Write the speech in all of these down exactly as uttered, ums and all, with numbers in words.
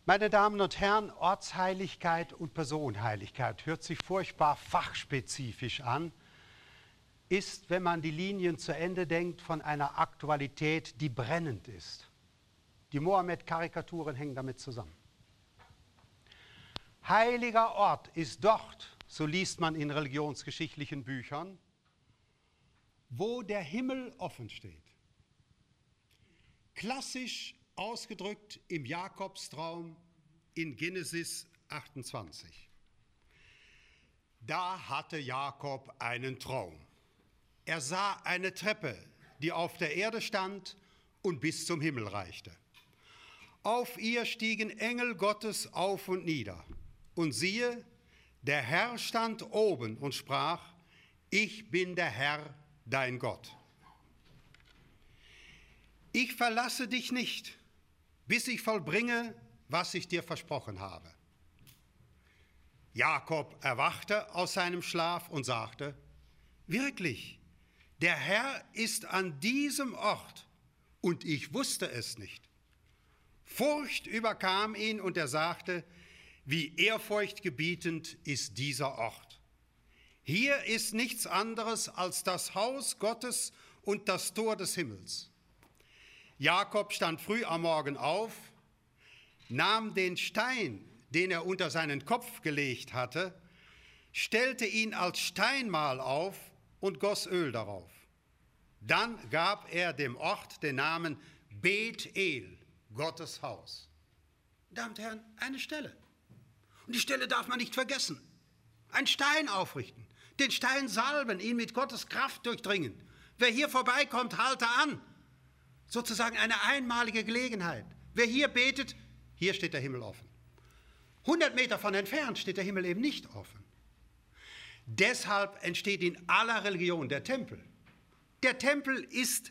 Meine Damen und Herren, Ortsheiligkeit und Personenheiligkeit hört sich furchtbar fachspezifisch an, ist, wenn man die Linien zu Ende denkt, von einer Aktualität, die brennend ist. Die Mohammed-Karikaturen hängen damit zusammen. Heiliger Ort ist dort, so liest man in religionsgeschichtlichen Büchern, wo der Himmel offen steht. Klassisch ausgedrückt im Jakobstraum in Genesis achtundzwanzig. Da hatte Jakob einen Traum. Er sah eine Treppe, die auf der Erde stand und bis zum Himmel reichte. Auf ihr stiegen Engel Gottes auf und nieder. Und siehe, der Herr stand oben und sprach: Ich bin der Herr, dein Gott. Ich verlasse dich nicht, bis ich vollbringe, was ich dir versprochen habe. Jakob erwachte aus seinem Schlaf und sagte: Wirklich, der Herr ist an diesem Ort, und ich wusste es nicht. Furcht überkam ihn, und er sagte: Wie ehrfurchtgebietend ist dieser Ort. Hier ist nichts anderes als das Haus Gottes und das Tor des Himmels. Jakob stand früh am Morgen auf, nahm den Stein, den er unter seinen Kopf gelegt hatte, stellte ihn als Steinmal auf und goss Öl darauf. Dann gab er dem Ort den Namen Bethel, Gottes Haus. Damen und Herren, eine Stelle. Und die Stelle darf man nicht vergessen. Ein Stein aufrichten, den Stein salben, ihn mit Gottes Kraft durchdringen. Wer hier vorbeikommt, halte an. Sozusagen eine einmalige Gelegenheit. Wer hier betet, hier steht der Himmel offen. hundert Meter von entfernt steht der Himmel eben nicht offen. Deshalb entsteht in aller Religion der Tempel. Der Tempel ist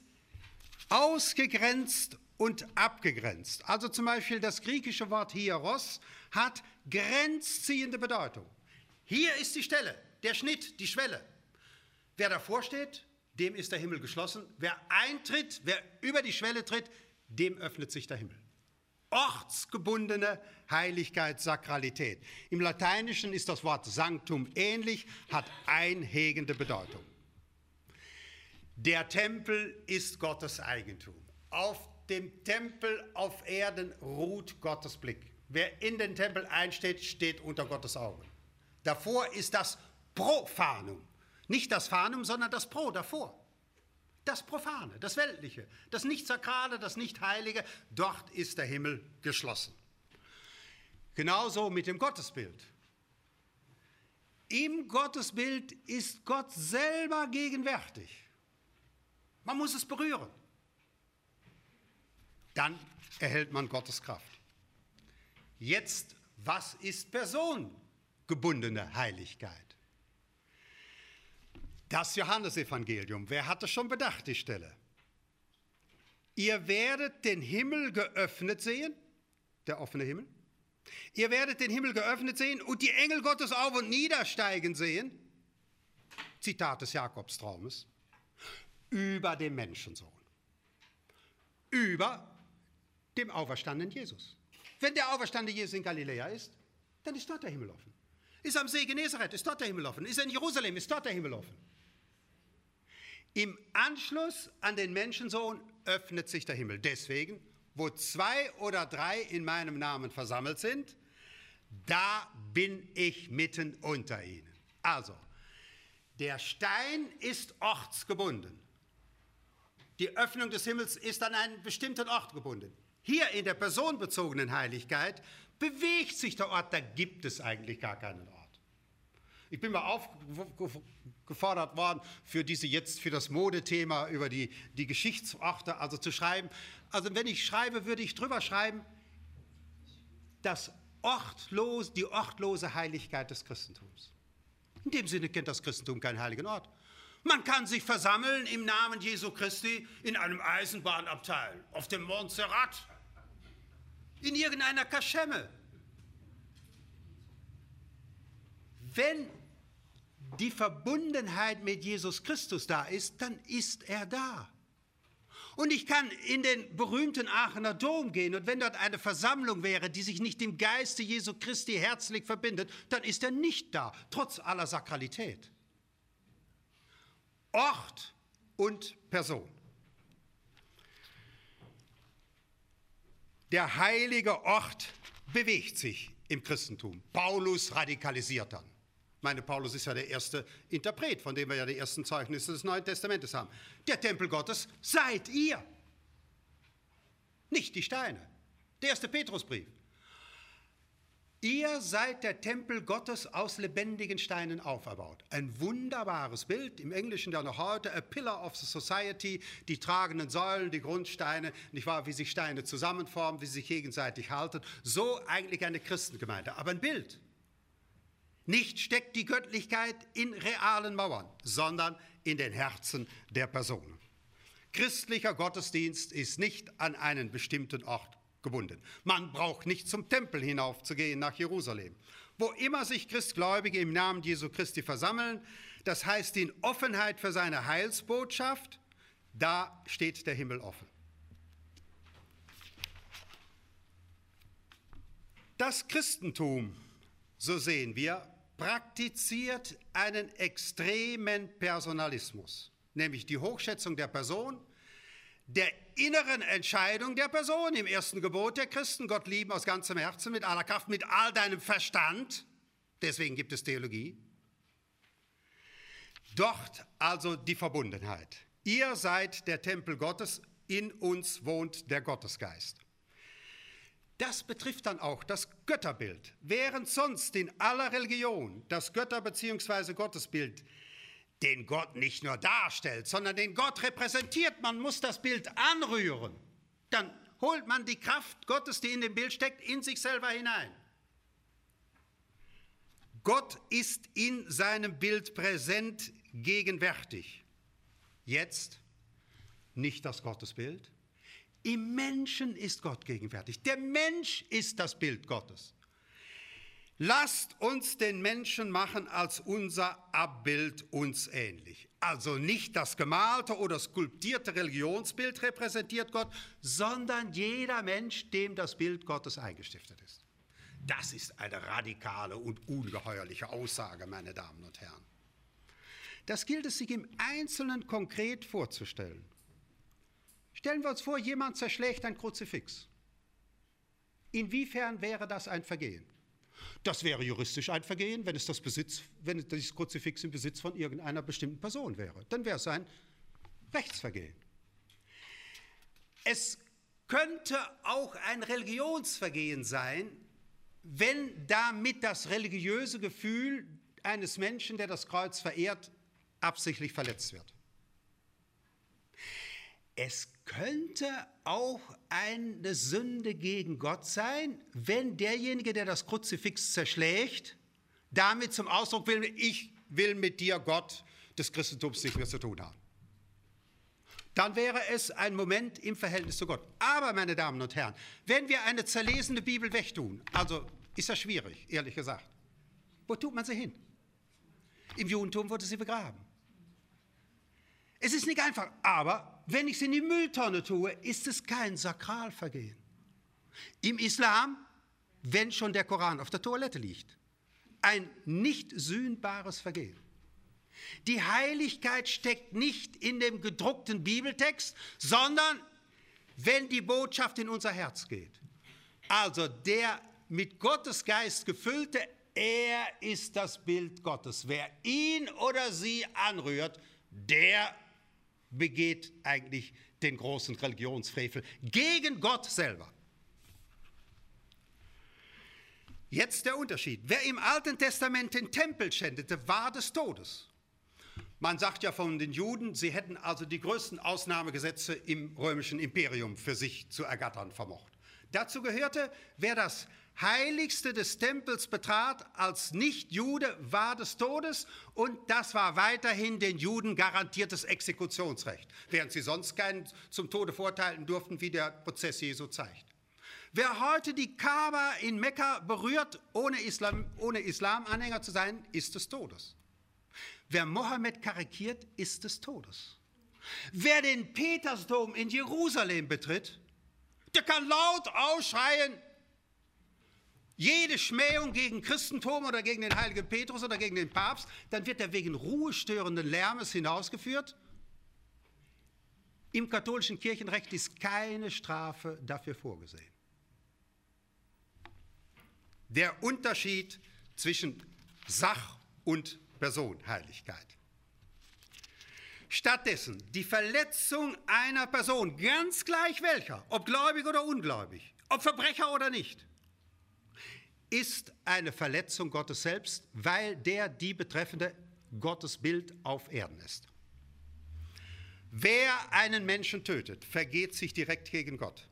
ausgegrenzt und abgegrenzt. Also zum Beispiel das griechische Wort hieros hat grenzziehende Bedeutung. Hier ist die Stelle, der Schnitt, die Schwelle. Wer davor steht, dem ist der Himmel geschlossen. Wer eintritt, wer über die Schwelle tritt, dem öffnet sich der Himmel. Ortsgebundene Heiligkeit, Sakralität. Im Lateinischen ist das Wort Sanctum ähnlich, hat einhegende Bedeutung. Der Tempel ist Gottes Eigentum. Auf dem Tempel auf Erden ruht Gottes Blick. Wer in den Tempel einsteht, steht unter Gottes Augen. Davor ist das Profanum. Nicht das Fanum, sondern das Pro davor. Das Profane, das Weltliche, das Nicht-Sakrale, das Nicht-Heilige. Dort ist der Himmel geschlossen. Genauso mit dem Gottesbild. Im Gottesbild ist Gott selber gegenwärtig. Man muss es berühren. Dann erhält man Gottes Kraft. Jetzt, was ist personengebundene Heiligkeit? Das Johannesevangelium, wer hat es schon bedacht, die Stelle? Ihr werdet den Himmel geöffnet sehen, der offene Himmel. Ihr werdet den Himmel geöffnet sehen und die Engel Gottes auf und niedersteigen sehen. Zitat des Jakobstraumes. Über dem Menschensohn. Über dem auferstandenen Jesus. Wenn der auferstandene Jesus in Galiläa ist, dann ist dort der Himmel offen. Ist am See Genezareth, ist dort der Himmel offen. Ist er in Jerusalem, ist dort der Himmel offen. Im Anschluss an den Menschensohn öffnet sich der Himmel. Deswegen, wo zwei oder drei in meinem Namen versammelt sind, da bin ich mitten unter ihnen. Also, der Stein ist ortsgebunden. Die Öffnung des Himmels ist an einen bestimmten Ort gebunden. Hier in der personenbezogenen Heiligkeit bewegt sich der Ort, da gibt es eigentlich gar keinen Ort. Ich bin mal aufgefordert worden, für, diese jetzt, für das Modethema über die, die Geschichtsorte also zu schreiben. Also wenn ich schreibe, würde ich drüber schreiben, das Ortlos, die ortlose Heiligkeit des Christentums. In dem Sinne kennt das Christentum keinen heiligen Ort. Man kann sich versammeln im Namen Jesu Christi in einem Eisenbahnabteil, auf dem Mont Serrat, in irgendeiner Kaschemme. Wenn die Verbundenheit mit Jesus Christus da ist, dann ist er da. Und ich kann in den berühmten Aachener Dom gehen und wenn dort eine Versammlung wäre, die sich nicht im Geiste Jesu Christi herzlich verbindet, dann ist er nicht da, trotz aller Sakralität. Ort und Person. Der heilige Ort bewegt sich im Christentum. Paulus radikalisiert dann. Ich meine, Paulus ist ja der erste Interpret, von dem wir ja die ersten Zeugnisse des Neuen Testamentes haben. Der Tempel Gottes seid ihr, nicht die Steine. Der erste Petrusbrief. Ihr seid der Tempel Gottes aus lebendigen Steinen auferbaut. Ein wunderbares Bild, im Englischen ja noch heute, a pillar of the society, die tragenden Säulen, die Grundsteine, nicht wahr, wie sich Steine zusammenformen, wie sie sich gegenseitig halten. So eigentlich eine Christengemeinde, aber ein Bild. Nicht steckt die Göttlichkeit in realen Mauern, sondern in den Herzen der Personen. Christlicher Gottesdienst ist nicht an einen bestimmten Ort gebunden. Man braucht nicht zum Tempel hinaufzugehen nach Jerusalem. Wo immer sich Christgläubige im Namen Jesu Christi versammeln, das heißt in Offenheit für seine Heilsbotschaft, da steht der Himmel offen. Das Christentum, so sehen wir, praktiziert einen extremen Personalismus, nämlich die Hochschätzung der Person, der inneren Entscheidung der Person im ersten Gebot der Christen, Gott lieben aus ganzem Herzen, mit aller Kraft, mit all deinem Verstand, deswegen gibt es Theologie. Dort also die Verbundenheit. Ihr seid der Tempel Gottes, in uns wohnt der Gottesgeist. Das betrifft dann auch das Götterbild. Während sonst in aller Religion das Götter- bzw. Gottesbild den Gott nicht nur darstellt, sondern den Gott repräsentiert, man muss das Bild anrühren, dann holt man die Kraft Gottes, die in dem Bild steckt, in sich selber hinein. Gott ist in seinem Bild präsent, gegenwärtig. Jetzt nicht das Gottesbild. Im Menschen ist Gott gegenwärtig. Der Mensch ist das Bild Gottes. Lasst uns den Menschen machen als unser Abbild uns ähnlich. Also nicht das gemalte oder skulptierte Religionsbild repräsentiert Gott, sondern jeder Mensch, dem das Bild Gottes eingestiftet ist. Das ist eine radikale und ungeheuerliche Aussage, meine Damen und Herren. Das gilt es sich im Einzelnen konkret vorzustellen. Stellen wir uns vor, jemand zerschlägt ein Kruzifix. Inwiefern wäre das ein Vergehen? Das wäre juristisch ein Vergehen, wenn es das Besitz, wenn dieses Kruzifix im Besitz von irgendeiner bestimmten Person wäre. Dann wäre es ein Rechtsvergehen. Es könnte auch ein Religionsvergehen sein, wenn damit das religiöse Gefühl eines Menschen, der das Kreuz verehrt, absichtlich verletzt wird. Es könnte auch eine Sünde gegen Gott sein, wenn derjenige, der das Kruzifix zerschlägt, damit zum Ausdruck will, ich will mit dir, Gott des Christentums, nichts mehr zu tun haben. Dann wäre es ein Moment im Verhältnis zu Gott. Aber, meine Damen und Herren, wenn wir eine zerlesene Bibel wegtun, also ist das schwierig, ehrlich gesagt. Wo tut man sie hin? Im Judentum wurde sie begraben. Es ist nicht einfach, aber wenn ich es in die Mülltonne tue, ist es kein Sakralvergehen. Im Islam, wenn schon der Koran auf der Toilette liegt, ein nicht sühnbares Vergehen. Die Heiligkeit steckt nicht in dem gedruckten Bibeltext, sondern wenn die Botschaft in unser Herz geht. Also der mit Gottes Geist gefüllte, er ist das Bild Gottes. Wer ihn oder sie anrührt, der begeht eigentlich den großen Religionsfrevel gegen Gott selber. Jetzt der Unterschied. Wer im Alten Testament den Tempel schändete, war des Todes. Man sagt ja von den Juden, sie hätten also die größten Ausnahmegesetze im römischen Imperium für sich zu ergattern vermocht. Dazu gehörte, wer das Heiligste des Tempels betrat als Nicht-Jude, war des Todes und das war weiterhin den Juden garantiertes Exekutionsrecht, während sie sonst keinen zum Tode verurteilten durften, wie der Prozess Jesu zeigt. Wer heute die Kaaba in Mekka berührt, ohne Islam, ohne Islam-Anhänger zu sein, ist des Todes. Wer Mohammed karikiert, ist des Todes. Wer den Petersdom in Jerusalem betritt, der kann laut ausschreien, jede Schmähung gegen Christentum oder gegen den heiligen Petrus oder gegen den Papst, dann wird er wegen ruhestörenden Lärmes hinausgeführt. Im katholischen Kirchenrecht ist keine Strafe dafür vorgesehen. Der Unterschied zwischen Sach- und Personenheiligkeit. Stattdessen die Verletzung einer Person, ganz gleich welcher, ob gläubig oder ungläubig, ob Verbrecher oder nicht, ist eine Verletzung Gottes selbst, weil der die betreffende Gottesbild auf Erden ist. Wer einen Menschen tötet, vergeht sich direkt gegen Gott.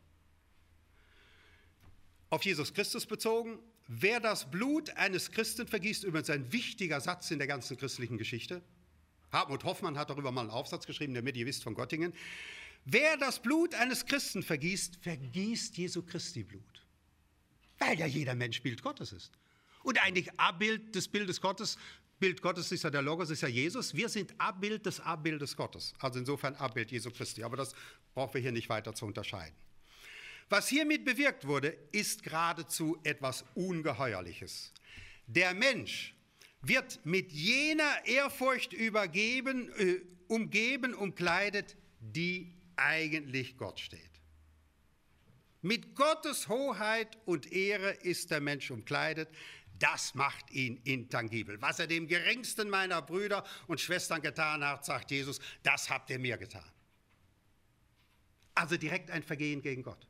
Auf Jesus Christus bezogen, wer das Blut eines Christen vergießt, übrigens ein wichtiger Satz in der ganzen christlichen Geschichte. Hartmut Hoffmann hat darüber mal einen Aufsatz geschrieben, der Medievist von Göttingen. Wer das Blut eines Christen vergießt, vergießt Jesu Christi Blut. Weil ja jeder Mensch Bild Gottes ist. Und eigentlich Abbild des Bildes Gottes, Bild Gottes ist ja der Logos, ist ja Jesus. Wir sind Abbild des Abbildes Gottes. Also insofern Abbild Jesu Christi. Aber das brauchen wir hier nicht weiter zu unterscheiden. Was hiermit bewirkt wurde, ist geradezu etwas Ungeheuerliches. Der Mensch wird mit jener Ehrfurcht übergeben, äh, umgeben, umkleidet, die eigentlich Gott steht. Mit Gottes Hoheit und Ehre ist der Mensch umkleidet. Das macht ihn intangibel. Was er dem geringsten meiner Brüder und Schwestern getan hat, sagt Jesus, das habt ihr mir getan. Also direkt ein Vergehen gegen Gott.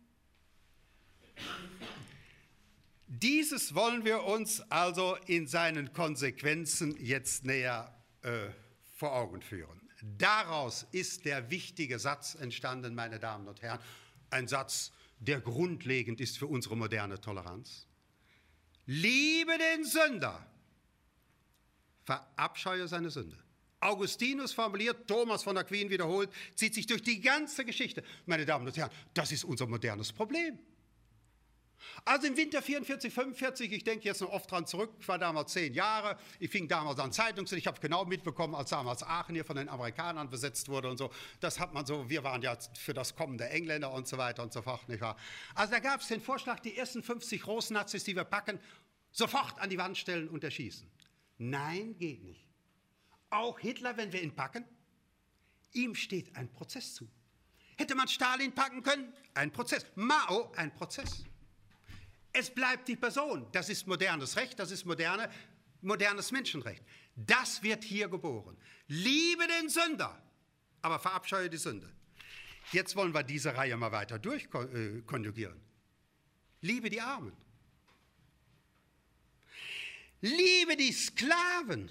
Dieses wollen wir uns also in seinen Konsequenzen jetzt näher äh, vor Augen führen. Daraus ist der wichtige Satz entstanden, meine Damen und Herren, ein Satz, der grundlegend ist für unsere moderne Toleranz. Liebe den Sünder, verabscheue seine Sünde. Augustinus formuliert, Thomas von Aquin wiederholt, zieht sich durch die ganze Geschichte. Meine Damen und Herren, das ist unser modernes Problem. Also im Winter vierundvierzig, fünfundvierzig, ich denke jetzt noch oft dran zurück, ich war damals zehn Jahre, ich fing damals an Zeitung zu, ich habe genau mitbekommen, als damals Aachen hier von den Amerikanern besetzt wurde und so, das hat man so, wir waren ja für das Kommen der Engländer und so weiter und so fort, nicht wahr? Also da gab es den Vorschlag, die ersten fünfzig Großnazis, die wir packen, sofort an die Wand stellen und erschießen. Nein, geht nicht. Auch Hitler, wenn wir ihn packen, ihm steht ein Prozess zu. Hätte man Stalin packen können? Ein Prozess. Mao, ein Prozess. Es bleibt die Person. Das ist modernes Recht, das ist moderne, modernes Menschenrecht. Das wird hier geboren. Liebe den Sünder, aber verabscheue die Sünde. Jetzt wollen wir diese Reihe mal weiter durchkonjugieren. Liebe die Armen. Liebe die Sklaven.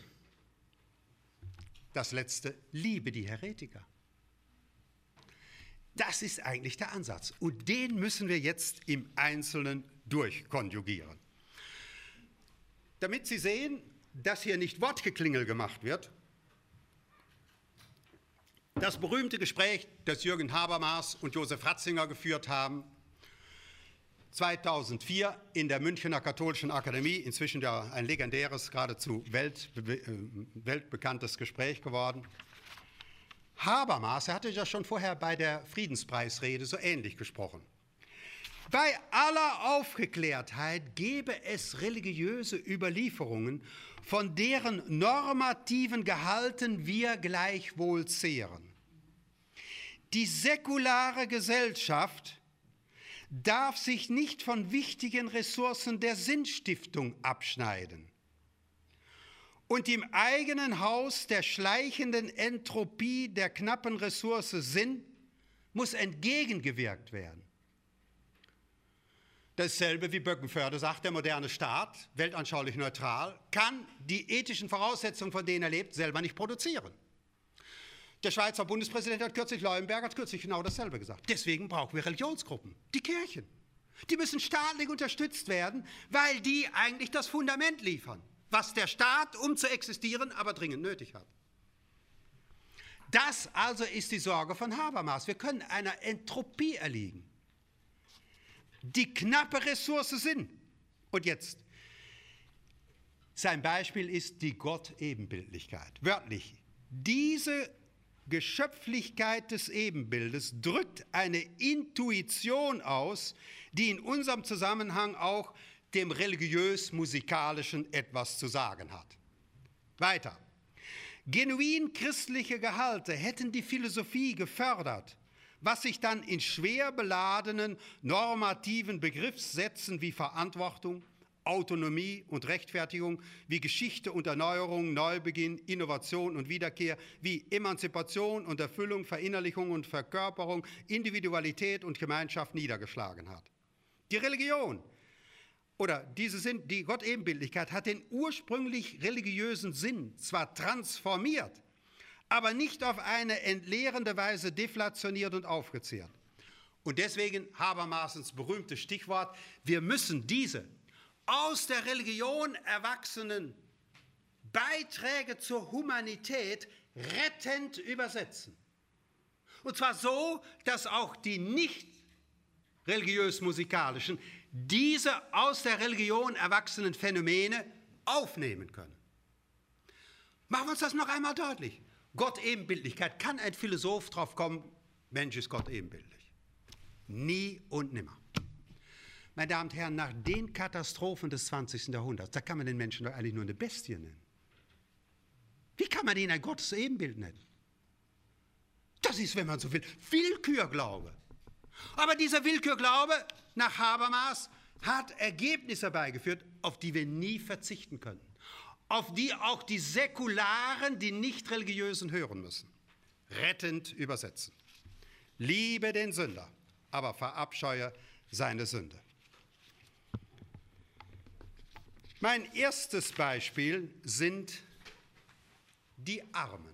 Das letzte, liebe die Heretiker. Das ist eigentlich der Ansatz. Und den müssen wir jetzt im Einzelnen durchkonjugieren. Damit Sie sehen, dass hier nicht Wortgeklingel gemacht wird, das berühmte Gespräch, das Jürgen Habermas und Josef Ratzinger geführt haben, zweitausendvier in der Münchner Katholischen Akademie, inzwischen ja ein legendäres, geradezu welt, äh, weltbekanntes Gespräch geworden. Habermas, er hatte ja schon vorher bei der Friedenspreisrede so ähnlich gesprochen. Bei aller Aufgeklärtheit gebe es religiöse Überlieferungen, von deren normativen Gehalten wir gleichwohl zehren. Die säkulare Gesellschaft darf sich nicht von wichtigen Ressourcen der Sinnstiftung abschneiden und im eigenen Haus der schleichenden Entropie der knappen Ressource Sinn muss entgegengewirkt werden. Dasselbe wie Böckenförde sagt, der moderne Staat, weltanschaulich neutral, kann die ethischen Voraussetzungen, von denen er lebt, selber nicht produzieren. Der Schweizer Bundespräsident hat kürzlich, Leuenberg hat kürzlich genau dasselbe gesagt. Deswegen brauchen wir Religionsgruppen, die Kirchen. Die müssen staatlich unterstützt werden, weil die eigentlich das Fundament liefern, was der Staat, um zu existieren, aber dringend nötig hat. Das also ist die Sorge von Habermas. Wir können einer Entropie erliegen. Die knappe Ressource Sinn. Und jetzt, sein Beispiel ist die Gott-Ebenbildlichkeit. Wörtlich, diese Geschöpflichkeit des Ebenbildes drückt eine Intuition aus, die in unserem Zusammenhang auch dem religiös-musikalischen etwas zu sagen hat. Weiter. Genuin christliche Gehalte hätten die Philosophie gefördert, was sich dann in schwer beladenen normativen Begriffssätzen wie Verantwortung, Autonomie und Rechtfertigung, wie Geschichte und Erneuerung, Neubeginn, Innovation und Wiederkehr, wie Emanzipation und Erfüllung, Verinnerlichung und Verkörperung, Individualität und Gemeinschaft niedergeschlagen hat. Die Religion oder diese Sinn, die Gottebenbildlichkeit hat den ursprünglich religiösen Sinn zwar transformiert, aber nicht auf eine entleerende Weise deflationiert und aufgezehrt. Und deswegen Habermasens berühmtes Stichwort, wir müssen diese aus der Religion erwachsenen Beiträge zur Humanität rettend übersetzen. Und zwar so, dass auch die nicht religiös-musikalischen diese aus der Religion erwachsenen Phänomene aufnehmen können. Machen wir uns das noch einmal deutlich. Gottebenbildlichkeit, kann ein Philosoph drauf kommen, Mensch ist Gott ebenbildlich? Nie und nimmer. Meine Damen und Herren, nach den Katastrophen des zwanzigsten Jahrhunderts, da kann man den Menschen doch eigentlich nur eine Bestie nennen. Wie kann man ihn ein Gottes Ebenbild nennen? Das ist, wenn man so will, Willkürglaube. Aber dieser Willkürglaube nach Habermas hat Ergebnisse beigeführt, auf die wir nie verzichten können. Auf die auch die Säkularen, die Nicht-Religiösen hören müssen. Rettend übersetzen. Liebe den Sünder, aber verabscheue seine Sünde. Mein erstes Beispiel sind die Armen.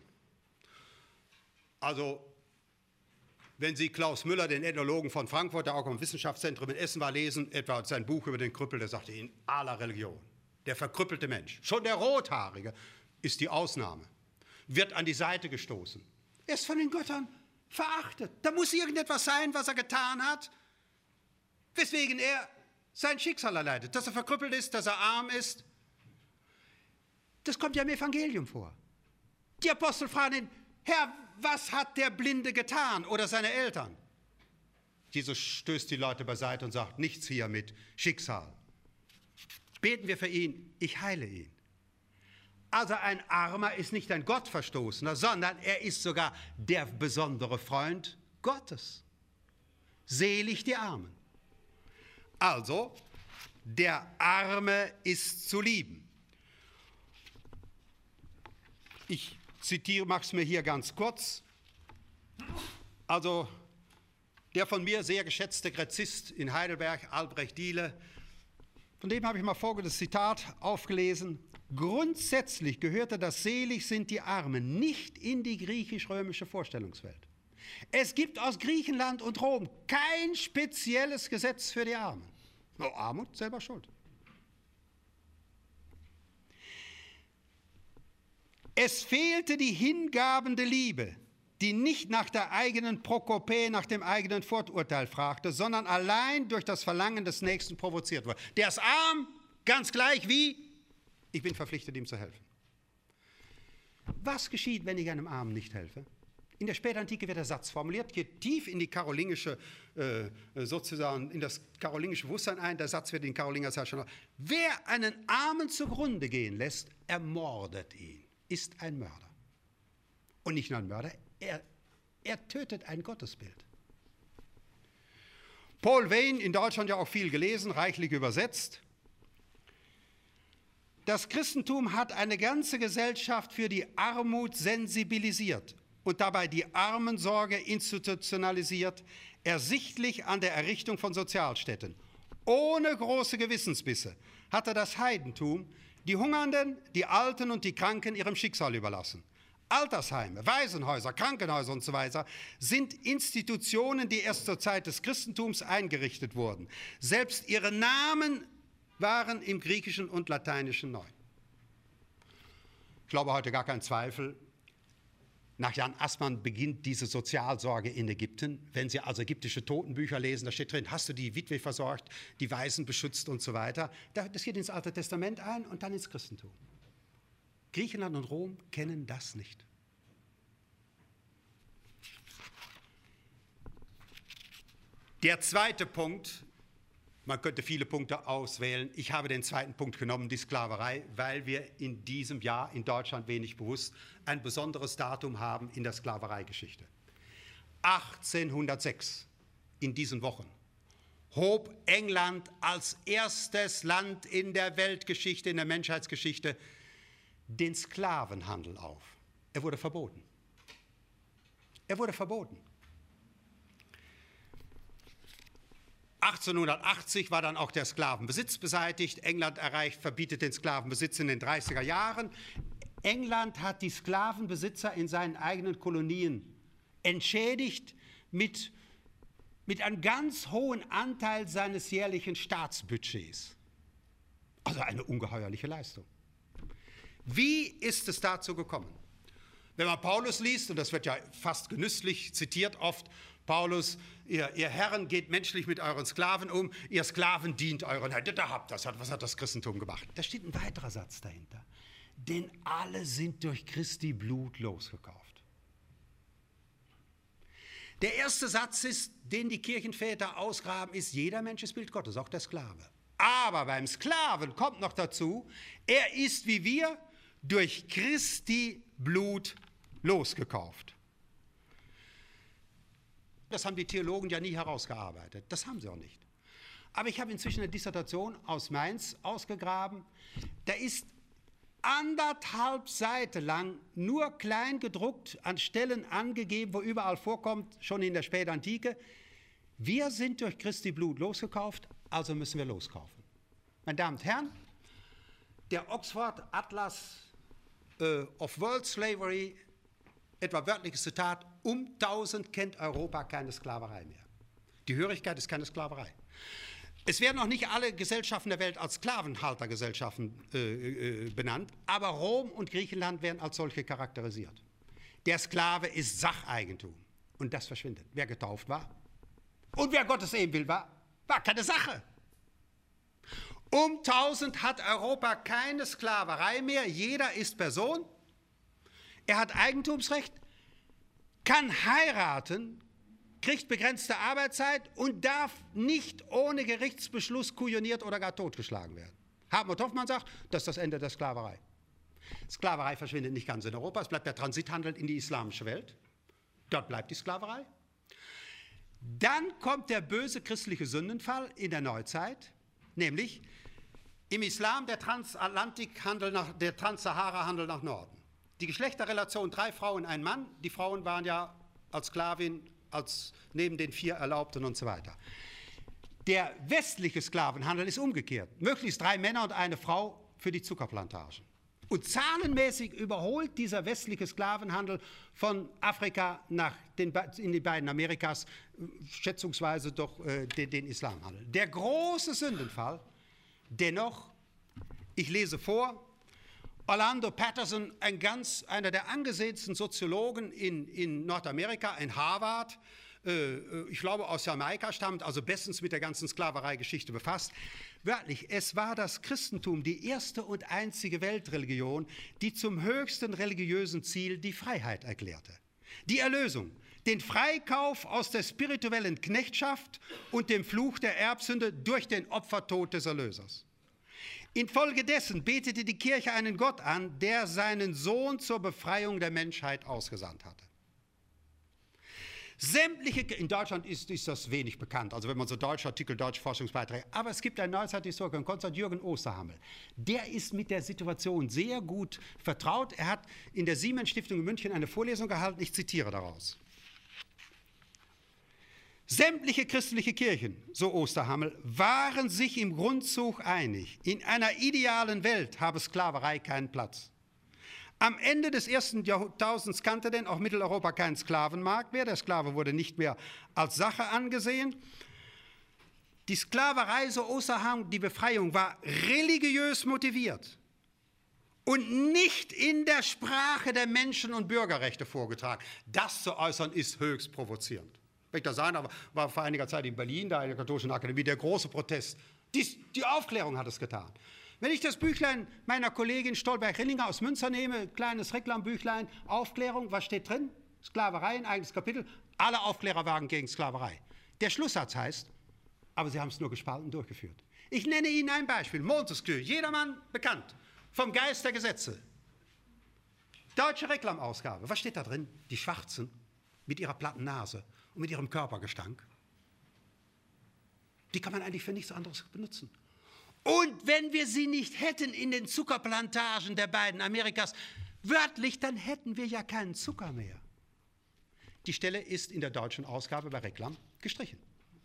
Also, wenn Sie Klaus Müller, den Ethnologen von Frankfurt, der auch im Wissenschaftszentrum in Essen war, lesen, etwa sein Buch über den Krüppel, der sagte, in aller Religion, der verkrüppelte Mensch, schon der Rothaarige, ist die Ausnahme, wird an die Seite gestoßen. Er ist von den Göttern verachtet. Da muss irgendetwas sein, was er getan hat, weswegen er sein Schicksal erleidet. Dass er verkrüppelt ist, dass er arm ist. Das kommt ja im Evangelium vor. Die Apostel fragen ihn, Herr, was hat der Blinde getan oder seine Eltern? Jesus stößt die Leute beiseite und sagt, nichts hier mit Schicksal. Beten wir für ihn, ich heile ihn. Also ein Armer ist nicht ein Gottverstoßener, sondern er ist sogar der besondere Freund Gottes. Selig die Armen. Also, der Arme ist zu lieben. Ich zitiere, mache es mir hier ganz kurz. Also, der von mir sehr geschätzte Gräzist in Heidelberg, Albrecht Diele, von dem habe ich mal folgendes Zitat aufgelesen. Grundsätzlich gehörte das Selig sind die Armen nicht in die griechisch-römische Vorstellungswelt. Es gibt aus Griechenland und Rom kein spezielles Gesetz für die Armen. Oh, Armut, selber schuld. Es fehlte die hingabende Liebe, die nicht nach der eigenen Prokopä, nach dem eigenen Vorurteil fragte, sondern allein durch das Verlangen des Nächsten provoziert wurde. Der ist arm, ganz gleich wie, ich bin verpflichtet, ihm zu helfen. Was geschieht, wenn ich einem Armen nicht helfe? In der Spätantike wird der Satz formuliert, geht tief in die karolingische, äh, sozusagen in das karolingische Bewusstsein ein. Der Satz wird in Karolinger Zeit schon. Wer einen Armen zugrunde gehen lässt, ermordet ihn, ist ein Mörder. Und nicht nur ein Mörder, er, er tötet ein Gottesbild. Paul Wayne, in Deutschland ja auch viel gelesen, reichlich übersetzt. Das Christentum hat eine ganze Gesellschaft für die Armut sensibilisiert und dabei die Armensorge institutionalisiert, ersichtlich an der Errichtung von Sozialstätten. Ohne große Gewissensbisse hatte das Heidentum die Hungernden, die Alten und die Kranken ihrem Schicksal überlassen. Altersheime, Waisenhäuser, Krankenhäuser und so weiter sind Institutionen, die erst zur Zeit des Christentums eingerichtet wurden. Selbst ihre Namen waren im Griechischen und Lateinischen neu. Ich glaube heute gar kein Zweifel, nach Jan Assmann beginnt diese Sozialsorge in Ägypten. Wenn Sie also ägyptische Totenbücher lesen, da steht drin, hast du die Witwe versorgt, die Waisen beschützt und so weiter. Das geht ins Alte Testament ein und dann ins Christentum. Griechenland und Rom kennen das nicht. Der zweite Punkt, man könnte viele Punkte auswählen. Ich habe den zweiten Punkt genommen, die Sklaverei, weil wir in diesem Jahr in Deutschland wenig bewusst ein besonderes Datum haben in der Sklavereigeschichte. achtzehnhundertsechs, in diesen Wochen, hob England als erstes Land in der Weltgeschichte, in der Menschheitsgeschichte, den Sklavenhandel auf. Er wurde verboten. Er wurde verboten. achtzehnhundertachtzig war dann auch der Sklavenbesitz beseitigt. England erreicht, verbietet den Sklavenbesitz in den dreißiger Jahren. England hat die Sklavenbesitzer in seinen eigenen Kolonien entschädigt mit, mit einem ganz hohen Anteil seines jährlichen Staatsbudgets. Also eine ungeheuerliche Leistung. Wie ist es dazu gekommen? Wenn man Paulus liest, und das wird ja fast genüsslich zitiert oft, Paulus, ihr, ihr Herren geht menschlich mit euren Sklaven um, ihr Sklaven dient euren Herren. Da habt das, was hat das Christentum gemacht? Da steht ein weiterer Satz dahinter. Denn alle sind durch Christi Blut losgekauft. Der erste Satz ist, den die Kirchenväter ausgraben, ist, jeder Mensch ist Bild Gottes, auch der Sklave. Aber beim Sklaven kommt noch dazu, er ist wie wir durch Christi Blut losgekauft. Das haben die Theologen ja nie herausgearbeitet. Das haben sie auch nicht. Aber ich habe inzwischen eine Dissertation aus Mainz ausgegraben. Da ist anderthalb Seiten lang nur klein gedruckt an Stellen angegeben, wo überall vorkommt, schon in der Spätantike, wir sind durch Christi Blut losgekauft, also müssen wir loskaufen. Meine Damen und Herren, der Oxford Atlas uh, of World Slavery, etwa wörtliches Zitat, um tausend kennt Europa keine Sklaverei mehr. Die Hörigkeit ist keine Sklaverei. Es werden noch nicht alle Gesellschaften der Welt als Sklavenhaltergesellschaften äh, äh, benannt, aber Rom und Griechenland werden als solche charakterisiert. Der Sklave ist Sacheigentum und das verschwindet. Wer getauft war und wer Gottes Ebenbild war, war keine Sache. Um tausend hat Europa keine Sklaverei mehr, jeder ist Person, er hat Eigentumsrecht, kann heiraten, kriegt begrenzte Arbeitszeit und darf nicht ohne Gerichtsbeschluss kujoniert oder gar totgeschlagen werden. Hartmut Hoffmann sagt, das ist das Ende der Sklaverei. Sklaverei verschwindet nicht ganz in Europa, es bleibt der Transithandel in die islamische Welt. Dort bleibt die Sklaverei. Dann kommt der böse christliche Sündenfall in der Neuzeit, nämlich im Islam der Transatlantikhandel, nach, der Transsahara-Handel nach Norden. Die Geschlechterrelation drei Frauen, ein Mann, die Frauen waren ja als Sklavin, als neben den vier Erlaubten und so weiter. Der westliche Sklavenhandel ist umgekehrt. Möglichst drei Männer und eine Frau für die Zuckerplantagen. Und zahlenmäßig überholt dieser westliche Sklavenhandel von Afrika nach den, in die beiden Amerikas schätzungsweise doch äh, den, den Islamhandel. Der große Sündenfall, dennoch, ich lese vor, Orlando Patterson, ein ganz, einer der angesehensten Soziologen in, in Nordamerika, in Harvard, äh, ich glaube aus Jamaika stammt, also bestens mit der ganzen Sklavereigeschichte befasst. Wörtlich, es war das Christentum die erste und einzige Weltreligion, die zum höchsten religiösen Ziel die Freiheit erklärte. Die Erlösung, den Freikauf aus der spirituellen Knechtschaft und dem Fluch der Erbsünde durch den Opfertod des Erlösers. Infolgedessen betete die Kirche einen Gott an, der seinen Sohn zur Befreiung der Menschheit ausgesandt hatte. Sämtliche, in Deutschland ist, ist das wenig bekannt, also wenn man so deutsche Artikel, deutsche Forschungsbeiträge, aber es gibt einen Neuzeithistoriker in Konstantin, Jürgen Osterhammel. Der ist mit der Situation sehr gut vertraut. Er hat in der Siemens-Stiftung in München eine Vorlesung gehalten, ich zitiere daraus. Sämtliche christliche Kirchen, so Osterhammel, waren sich im Grundzug einig, in einer idealen Welt habe Sklaverei keinen Platz. Am Ende des ersten Jahrtausends kannte denn auch Mitteleuropa keinen Sklavenmarkt mehr, der Sklave wurde nicht mehr als Sache angesehen. Die Sklaverei, so Osterhammel, die Befreiung war religiös motiviert und nicht in der Sprache der Menschen- und Bürgerrechte vorgetragen. Das zu äußern ist höchst provozierend. Wenn ich das sagen, aber war vor einiger Zeit in Berlin, da in der katholischen Akademie, der große Protest. Dies, die Aufklärung hat es getan. Wenn ich das Büchlein meiner Kollegin Stolberg-Rillinger aus Münster nehme, kleines Reklambüchlein, Aufklärung, was steht drin? Sklaverei, ein eigenes Kapitel. Alle Aufklärer waren gegen Sklaverei. Der Schlusssatz heißt, aber sie haben es nur gespalten durchgeführt. Ich nenne Ihnen ein Beispiel, Montesquieu, jedermann bekannt, vom Geist der Gesetze. Deutsche Reklamausgabe, was steht da drin? Die Schwarzen mit ihrer platten Nase und mit ihrem Körpergestank. Die kann man eigentlich für nichts anderes benutzen. Und wenn wir sie nicht hätten in den Zuckerplantagen der beiden Amerikas, wörtlich, dann hätten wir ja keinen Zucker mehr. Die Stelle ist in der deutschen Ausgabe bei Reklam gestrichen.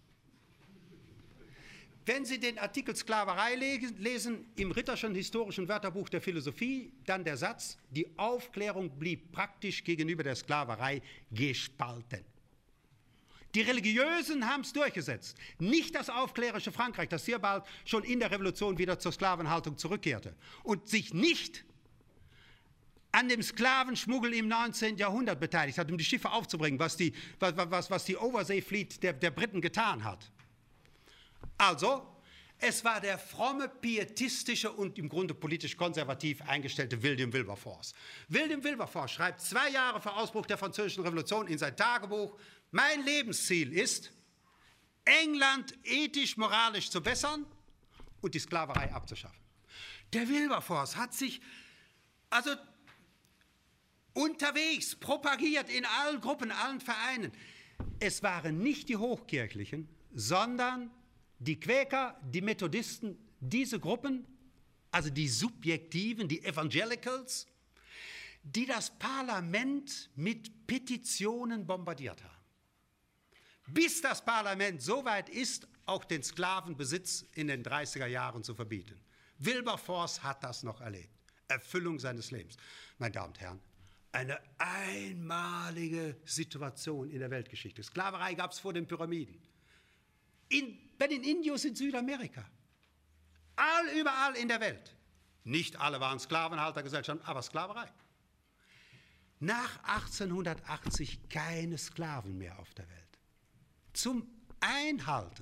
Wenn Sie den Artikel Sklaverei lesen, im Ritterschen historischen Wörterbuch der Philosophie, dann der Satz, die Aufklärung blieb praktisch gegenüber der Sklaverei gespalten. Die Religiösen haben es durchgesetzt. Nicht das aufklärerische Frankreich, das sehr bald schon in der Revolution wieder zur Sklavenhaltung zurückkehrte und sich nicht an dem Sklavenschmuggel im neunzehnten Jahrhundert beteiligt hat, um die Schiffe aufzubringen, was die, was, was, was die Oversea Fleet der, der Briten getan hat. Also, es war der fromme, pietistische und im Grunde politisch konservativ eingestellte William Wilberforce. William Wilberforce schreibt zwei Jahre vor Ausbruch der Französischen Revolution in sein Tagebuch, mein Lebensziel ist, England ethisch, moralisch zu bessern und die Sklaverei abzuschaffen. Der Wilberforce hat sich also unterwegs propagiert in allen Gruppen, allen Vereinen. Es waren nicht die Hochkirchlichen, sondern die Quäker, die Methodisten, diese Gruppen, also die Subjektiven, die Evangelicals, die das Parlament mit Petitionen bombardiert haben. Bis das Parlament so weit ist, auch den Sklavenbesitz in den dreißiger Jahren zu verbieten. Wilberforce hat das noch erlebt. Erfüllung seines Lebens. Meine Damen und Herren, eine einmalige Situation in der Weltgeschichte. Sklaverei gab es vor den Pyramiden. In, bei den Indios in Südamerika. All, überall in der Welt. Nicht alle waren Sklavenhaltergesellschaften, aber Sklaverei. Nach achtzehnhundertachtzig keine Sklaven mehr auf der Welt. Zum Einhalten.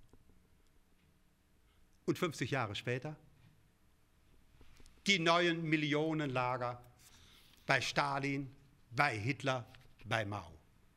Und fünfzig Jahre später die neuen Millionenlager bei Stalin, bei Hitler, bei Mao.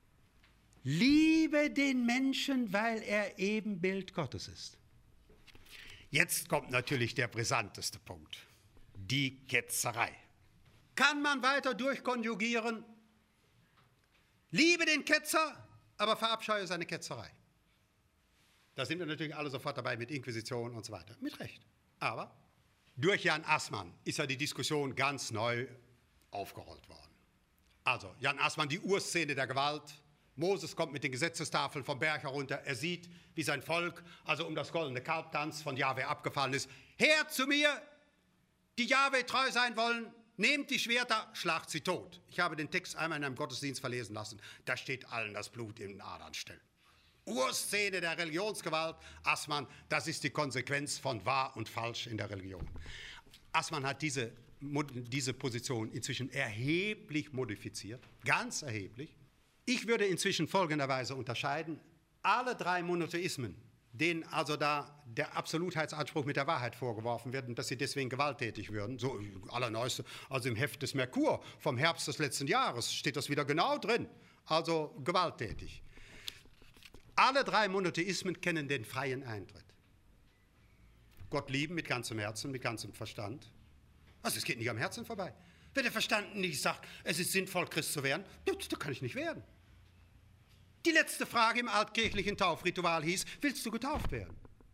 Liebe den Menschen, weil er Ebenbild Gottes ist. Jetzt kommt natürlich der brisanteste Punkt, die Ketzerei. Kann man weiter durchkonjugieren, liebe den Ketzer, aber verabscheue seine Ketzerei. Da sind wir natürlich alle sofort dabei mit Inquisition und so weiter. Mit Recht. Aber durch Jan Assmann ist ja die Diskussion ganz neu aufgerollt worden. Also, Jan Assmann, die Urszene der Gewalt. Moses kommt mit den Gesetzestafeln vom Berg herunter. Er sieht, wie sein Volk, also um das goldene Kalb tanzt, von Jahwe abgefallen ist. Her zu mir, die Jahwe treu sein wollen, nehmt die Schwerter, schlagt sie tot. Ich habe den Text einmal in einem Gottesdienst verlesen lassen. Da steht allen das Blut in den Adern still. Urszene der Religionsgewalt, Assmann, das ist die Konsequenz von wahr und falsch in der Religion. Assmann hat diese, diese Position inzwischen erheblich modifiziert, ganz erheblich. Ich würde inzwischen folgenderweise unterscheiden, alle drei Monotheismen, denen also da der Absolutheitsanspruch mit der Wahrheit vorgeworfen wird und dass sie deswegen gewalttätig würden, so allerneueste, also im Heft des Merkur vom Herbst des letzten Jahres steht das wieder genau drin, also gewalttätig. Alle drei Monotheismen kennen den freien Eintritt. Gott lieben mit ganzem Herzen, mit ganzem Verstand. Also es geht nicht am Herzen vorbei. Wenn der Verstand nicht sagt, es ist sinnvoll, Christ zu werden, da kann ich nicht werden. Die letzte Frage im altkirchlichen Taufritual hieß, willst du getauft werden?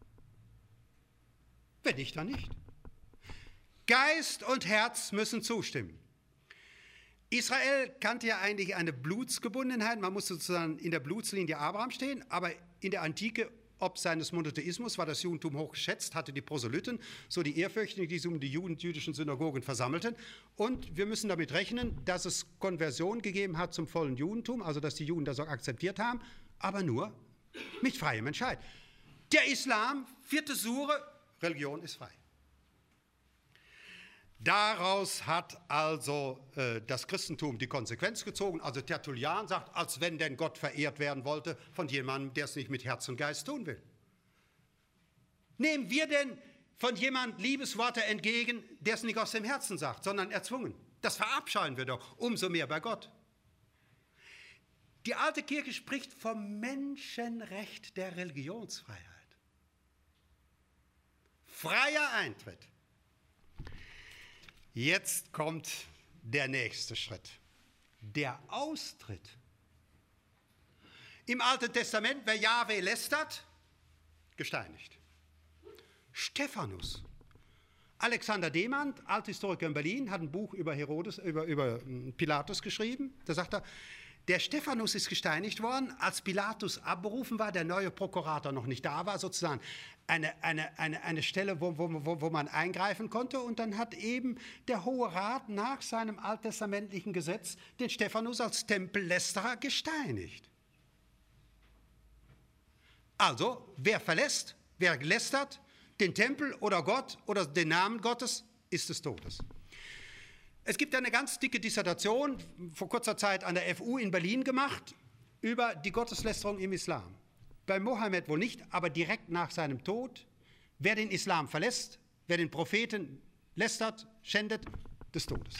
Wenn nicht, dann nicht. Geist und Herz müssen zustimmen. Israel kannte ja eigentlich eine Blutsgebundenheit, man musste sozusagen in der Blutslinie Abraham stehen, aber in der Antike, ob seines Monotheismus, war das Judentum hoch geschätzt, hatte die Proselyten, so die Ehrfürchtigen, die sich um die Juden, jüdischen Synagogen versammelten. Und wir müssen damit rechnen, dass es Konversion gegeben hat zum vollen Judentum, also dass die Juden das auch akzeptiert haben, aber nur mit freiem Entscheid. Der Islam, vierte Sure, Religion ist frei. Daraus hat also äh, das Christentum die Konsequenz gezogen. Also Tertullian sagt, als wenn denn Gott verehrt werden wollte von jemandem, der es nicht mit Herz und Geist tun will. Nehmen wir denn von jemandem Liebesworte entgegen, der es nicht aus dem Herzen sagt, sondern erzwungen? Das verabscheuen wir doch umso mehr bei Gott. Die alte Kirche spricht vom Menschenrecht der Religionsfreiheit. Freier Eintritt. Jetzt kommt der nächste Schritt, der Austritt. Im Alten Testament, wer Jahwe lästert, gesteinigt. Stephanus. Alexander Demand, Althistoriker in Berlin, hat ein Buch über Herodes, über, über Pilatus geschrieben. Da sagt er, der Stephanus ist gesteinigt worden, als Pilatus abberufen war, der neue Prokurator noch nicht da war, sozusagen eine, eine, eine, eine Stelle, wo, wo, wo man eingreifen konnte. Und dann hat eben der Hohe Rat nach seinem alttestamentlichen Gesetz den Stephanus als Tempellästerer gesteinigt. Also, wer verlässt, wer lästert, den Tempel oder Gott oder den Namen Gottes, ist des Todes. Es gibt eine ganz dicke Dissertation, vor kurzer Zeit an der F U in Berlin gemacht, über die Gotteslästerung im Islam. Bei Mohammed wohl nicht, aber direkt nach seinem Tod. Wer den Islam verlässt, wer den Propheten lästert, schändet, des Todes.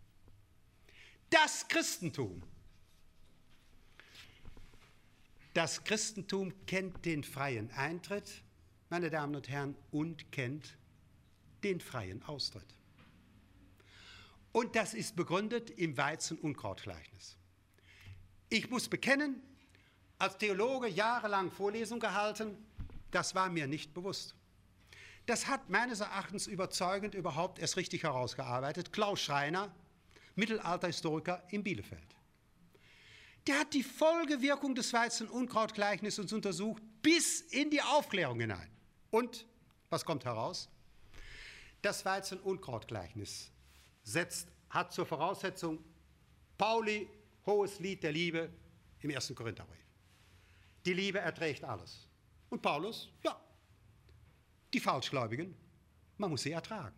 Das Christentum. Das Christentum kennt den freien Eintritt, meine Damen und Herren, und kennt den freien Austritt. Und das ist begründet im Weizen-Unkraut-Gleichnis. Ich muss bekennen, als Theologe jahrelang Vorlesungen gehalten, das war mir nicht bewusst. Das hat meines Erachtens überzeugend überhaupt erst richtig herausgearbeitet Klaus Schreiner, Mittelalterhistoriker in Bielefeld. Der hat die Folgewirkung des Weizen-Unkraut-Gleichnisses untersucht bis in die Aufklärung hinein. Und was kommt heraus? Das Weizen-Unkraut-Gleichnis setzt, hat zur Voraussetzung Pauli, hohes Lied der Liebe im ersten Korintherbrief. Die Liebe erträgt alles. Und Paulus, ja, die Falschgläubigen, man muss sie ertragen.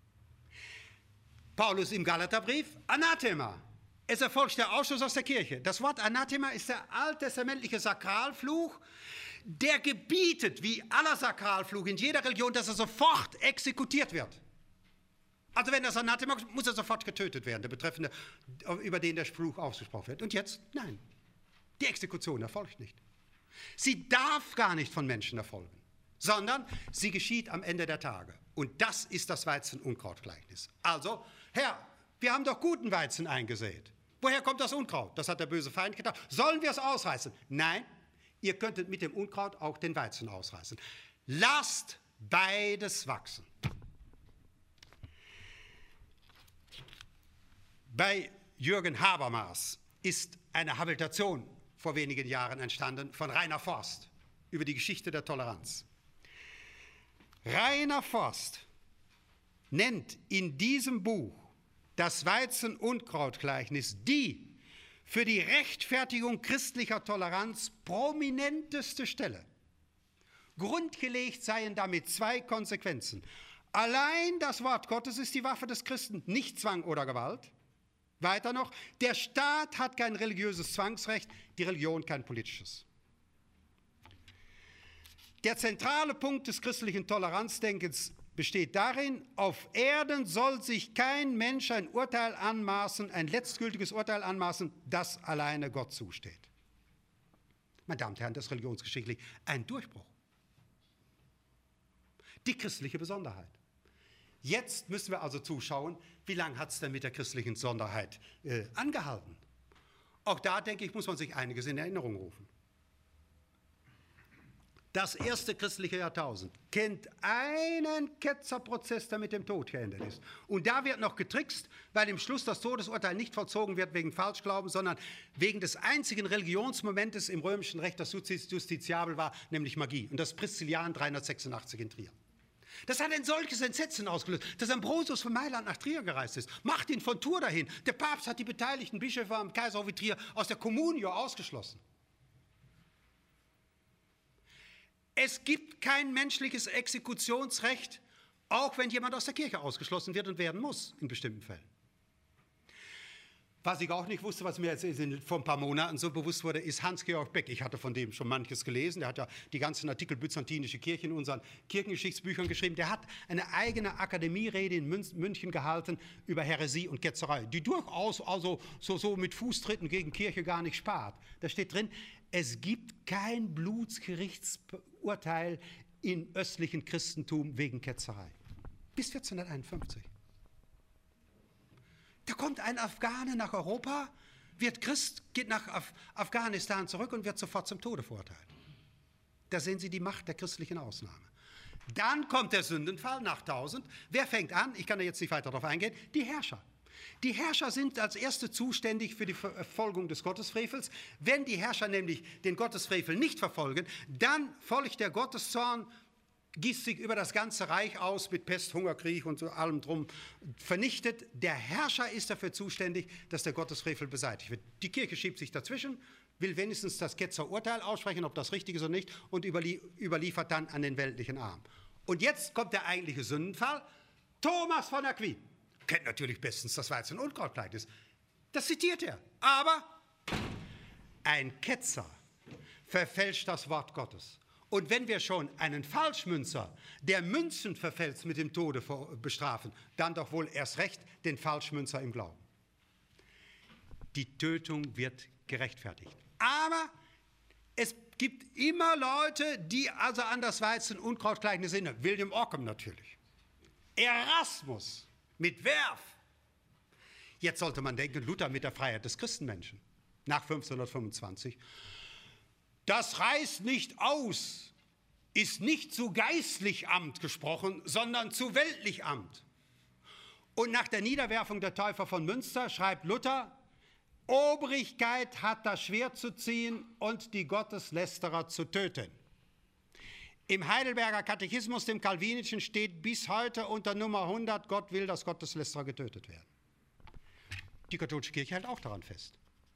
Paulus im Galaterbrief, Anathema. Es erfolgt der Ausschluss aus der Kirche. Das Wort Anathema ist der alttestamentliche Sakralfluch, der gebietet, wie aller Sakralfluch in jeder Religion, dass er sofort exekutiert wird. Also wenn das Anathema, muss er sofort getötet werden, der Betreffende, über den der Fluch ausgesprochen wird. Und jetzt, nein, die Exekution erfolgt nicht. Sie darf gar nicht von Menschen erfolgen, sondern sie geschieht am Ende der Tage. Und das ist das Weizen-Unkraut-Gleichnis. Also, Herr, wir haben doch guten Weizen eingesät. Woher kommt das Unkraut? Das hat der böse Feind gedacht. Sollen wir es ausreißen? Nein, ihr könntet mit dem Unkraut auch den Weizen ausreißen. Lasst beides wachsen. Bei Jürgen Habermas ist eine Habilitation vor wenigen Jahren entstanden von Rainer Forst über die Geschichte der Toleranz. Rainer Forst nennt in diesem Buch das Weizen-Unkraut-Gleichnis die für die Rechtfertigung christlicher Toleranz prominenteste Stelle. Grundgelegt seien damit zwei Konsequenzen. Allein das Wort Gottes ist die Waffe des Christen, nicht Zwang oder Gewalt. Weiter noch, der Staat hat kein religiöses Zwangsrecht, die Religion kein politisches. Der zentrale Punkt des christlichen Toleranzdenkens besteht darin, auf Erden soll sich kein Mensch ein Urteil anmaßen, ein letztgültiges Urteil anmaßen, das alleine Gott zusteht. Meine Damen und Herren, das ist religionsgeschichtlich ein Durchbruch. Die christliche Besonderheit. Jetzt müssen wir also zuschauen, wie lange hat es denn mit der christlichen Besonderheit äh, angehalten. Auch da, denke ich, muss man sich einiges in Erinnerung rufen. Das erste christliche Jahrtausend kennt einen Ketzerprozess, der mit dem Tod geendet ist. Und da wird noch getrickst, weil im Schluss das Todesurteil nicht vollzogen wird wegen Falschglauben, sondern wegen des einzigen Religionsmomentes im römischen Recht, das justiziabel war, nämlich Magie. Und das Priscillian dreihundertsechsundachtzig in Trier. Das hat ein solches Entsetzen ausgelöst, dass Ambrosius von Mailand nach Trier gereist ist. Martin von Tours dahin. Der Papst hat die beteiligten Bischöfe am Kaiserhof in Trier aus der Communio ausgeschlossen. Es gibt kein menschliches Exekutionsrecht, auch wenn jemand aus der Kirche ausgeschlossen wird und werden muss, in bestimmten Fällen. Was ich auch nicht wusste, was mir jetzt vor ein paar Monaten so bewusst wurde, ist Hans-Georg Beck. Ich hatte von dem schon manches gelesen. Der hat ja die ganzen Artikel Byzantinische Kirche in unseren Kirchengeschichtsbüchern geschrieben. Der hat eine eigene Akademierede in München gehalten über Häresie und Ketzerei, die durchaus also so, so mit Fußtritten gegen Kirche gar nicht spart. Da steht drin, es gibt kein Blutsgerichtsurteil im östlichen Christentum wegen Ketzerei. Bis vierzehnhunderteinundfünfzig. Da kommt ein Afghane nach Europa, wird Christ, geht nach Af- Afghanistan zurück und wird sofort zum Tode verurteilt. Da sehen Sie die Macht der christlichen Ausnahme. Dann kommt der Sündenfall nach tausend. Wer fängt an? Ich kann da jetzt nicht weiter darauf eingehen. Die Herrscher. Die Herrscher sind als Erste zuständig für die Verfolgung des Gottesfrevels. Wenn die Herrscher nämlich den Gottesfrevel nicht verfolgen, dann folgt der Gotteszorn, gießt sich über das ganze Reich aus mit Pest, Hungerkrieg und so allem drum vernichtet. Der Herrscher ist dafür zuständig, dass der Gottesfrevel beseitigt wird. Die Kirche schiebt sich dazwischen, will wenigstens das Ketzerurteil aussprechen, ob das richtig ist oder nicht, und überlie- überliefert dann an den weltlichen Arm. Und jetzt kommt der eigentliche Sündenfall. Thomas von Aquin kennt natürlich bestens das Weizen- und Unkrautgleichnis. Das zitiert er. Aber ein Ketzer verfälscht das Wort Gottes. Und wenn wir schon einen Falschmünzer, der Münzen verfälscht, mit dem Tode bestrafen, dann doch wohl erst recht den Falschmünzer im Glauben. Die Tötung wird gerechtfertigt. Aber es gibt immer Leute, die also an das Weizen- und Unkrautgleichnis erinnern. William Ockham natürlich. Erasmus mit Werf. Jetzt sollte man denken, Luther mit der Freiheit des Christenmenschen nach fünfzehnhundertfünfundzwanzig. Das reißt nicht aus, ist nicht zu geistlich Amt gesprochen, sondern zu weltlich Amt. Und nach der Niederwerfung der Täufer von Münster schreibt Luther, Obrigkeit hat das Schwert zu ziehen und die Gotteslästerer zu töten. Im Heidelberger Katechismus, dem Calvinischen, steht bis heute unter Nummer hundert, Gott will, dass Gotteslästerer getötet werden. Die katholische Kirche hält auch daran fest.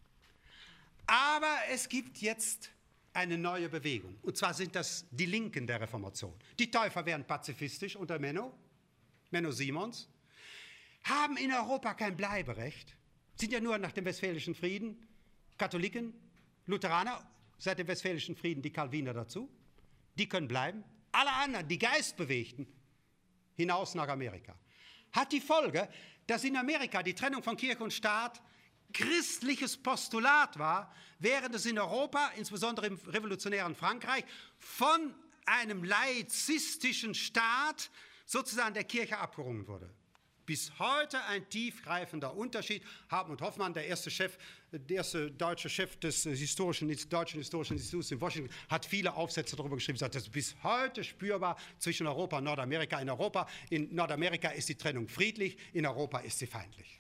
Aber es gibt jetzt eine neue Bewegung. Und zwar sind das die Linken der Reformation. Die Täufer werden pazifistisch unter Menno, Menno Simons, haben in Europa kein Bleiberecht, sind ja nur nach dem Westfälischen Frieden Katholiken, Lutheraner, seit dem Westfälischen Frieden die Calviner dazu, die können bleiben. Alle anderen, die Geistbewegten, hinaus nach Amerika. Hat die Folge, dass in Amerika die Trennung von Kirche und Staat christliches Postulat war, während es in Europa, insbesondere im revolutionären Frankreich, von einem laizistischen Staat sozusagen der Kirche abgerungen wurde. Bis heute ein tiefgreifender Unterschied. Hartmut Hoffmann, der erste Chef, der erste deutsche Chef des historischen, Deutschen Historischen Instituts in Washington, hat viele Aufsätze darüber geschrieben, sagt, das ist bis heute spürbar zwischen Europa und Nordamerika. In Europa, in Nordamerika ist die Trennung friedlich, in Europa ist sie feindlich.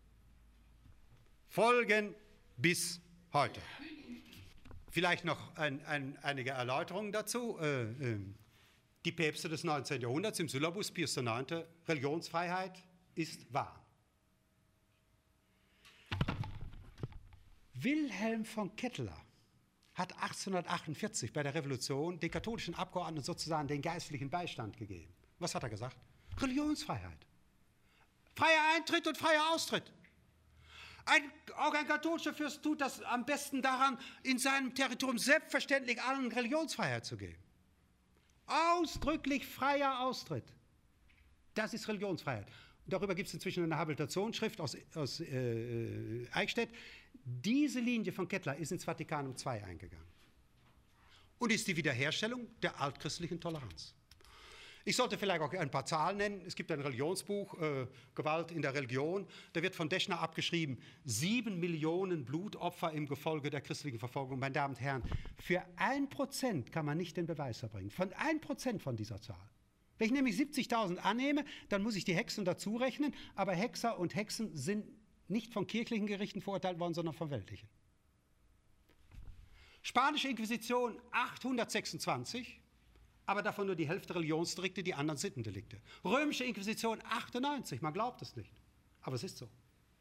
Folgen bis heute. Vielleicht noch ein, ein, einige Erläuterungen dazu. Äh, äh, die Päpste des neunzehnten Jahrhunderts im Syllabus, Pius der Neunte, Religionsfreiheit ist wahr. Wilhelm von Kettler hat achtzehnhundertachtundvierzig bei der Revolution den katholischen Abgeordneten sozusagen den geistlichen Beistand gegeben. Was hat er gesagt? Religionsfreiheit. Freier Eintritt und freier Austritt. Ein, auch ein katholischer Fürst tut das am besten daran, in seinem Territorium selbstverständlich allen Religionsfreiheit zu geben. Ausdrücklich freier Austritt. Das ist Religionsfreiheit. Und darüber gibt es inzwischen eine Habilitationsschrift aus, aus äh, Eichstätt. Diese Linie von Kettler ist ins Vatikanum zwei eingegangen und ist die Wiederherstellung der altchristlichen Toleranz. Ich sollte vielleicht auch ein paar Zahlen nennen. Es gibt ein Religionsbuch, äh, Gewalt in der Religion. Da wird von Deschner abgeschrieben, sieben Millionen Blutopfer im Gefolge der christlichen Verfolgung. Meine Damen und Herren, für ein Prozent kann man nicht den Beweis erbringen. Von ein Prozent von dieser Zahl. Wenn ich nämlich siebzigtausend annehme, dann muss ich die Hexen dazu rechnen. Aber Hexer und Hexen sind nicht von kirchlichen Gerichten verurteilt worden, sondern von weltlichen. Spanische Inquisition achthundertsechsundzwanzig. Aber davon nur die Hälfte Religionsdelikte, die anderen Sittendelikte. Römische Inquisition achtundneunzig, man glaubt es nicht, aber es ist so.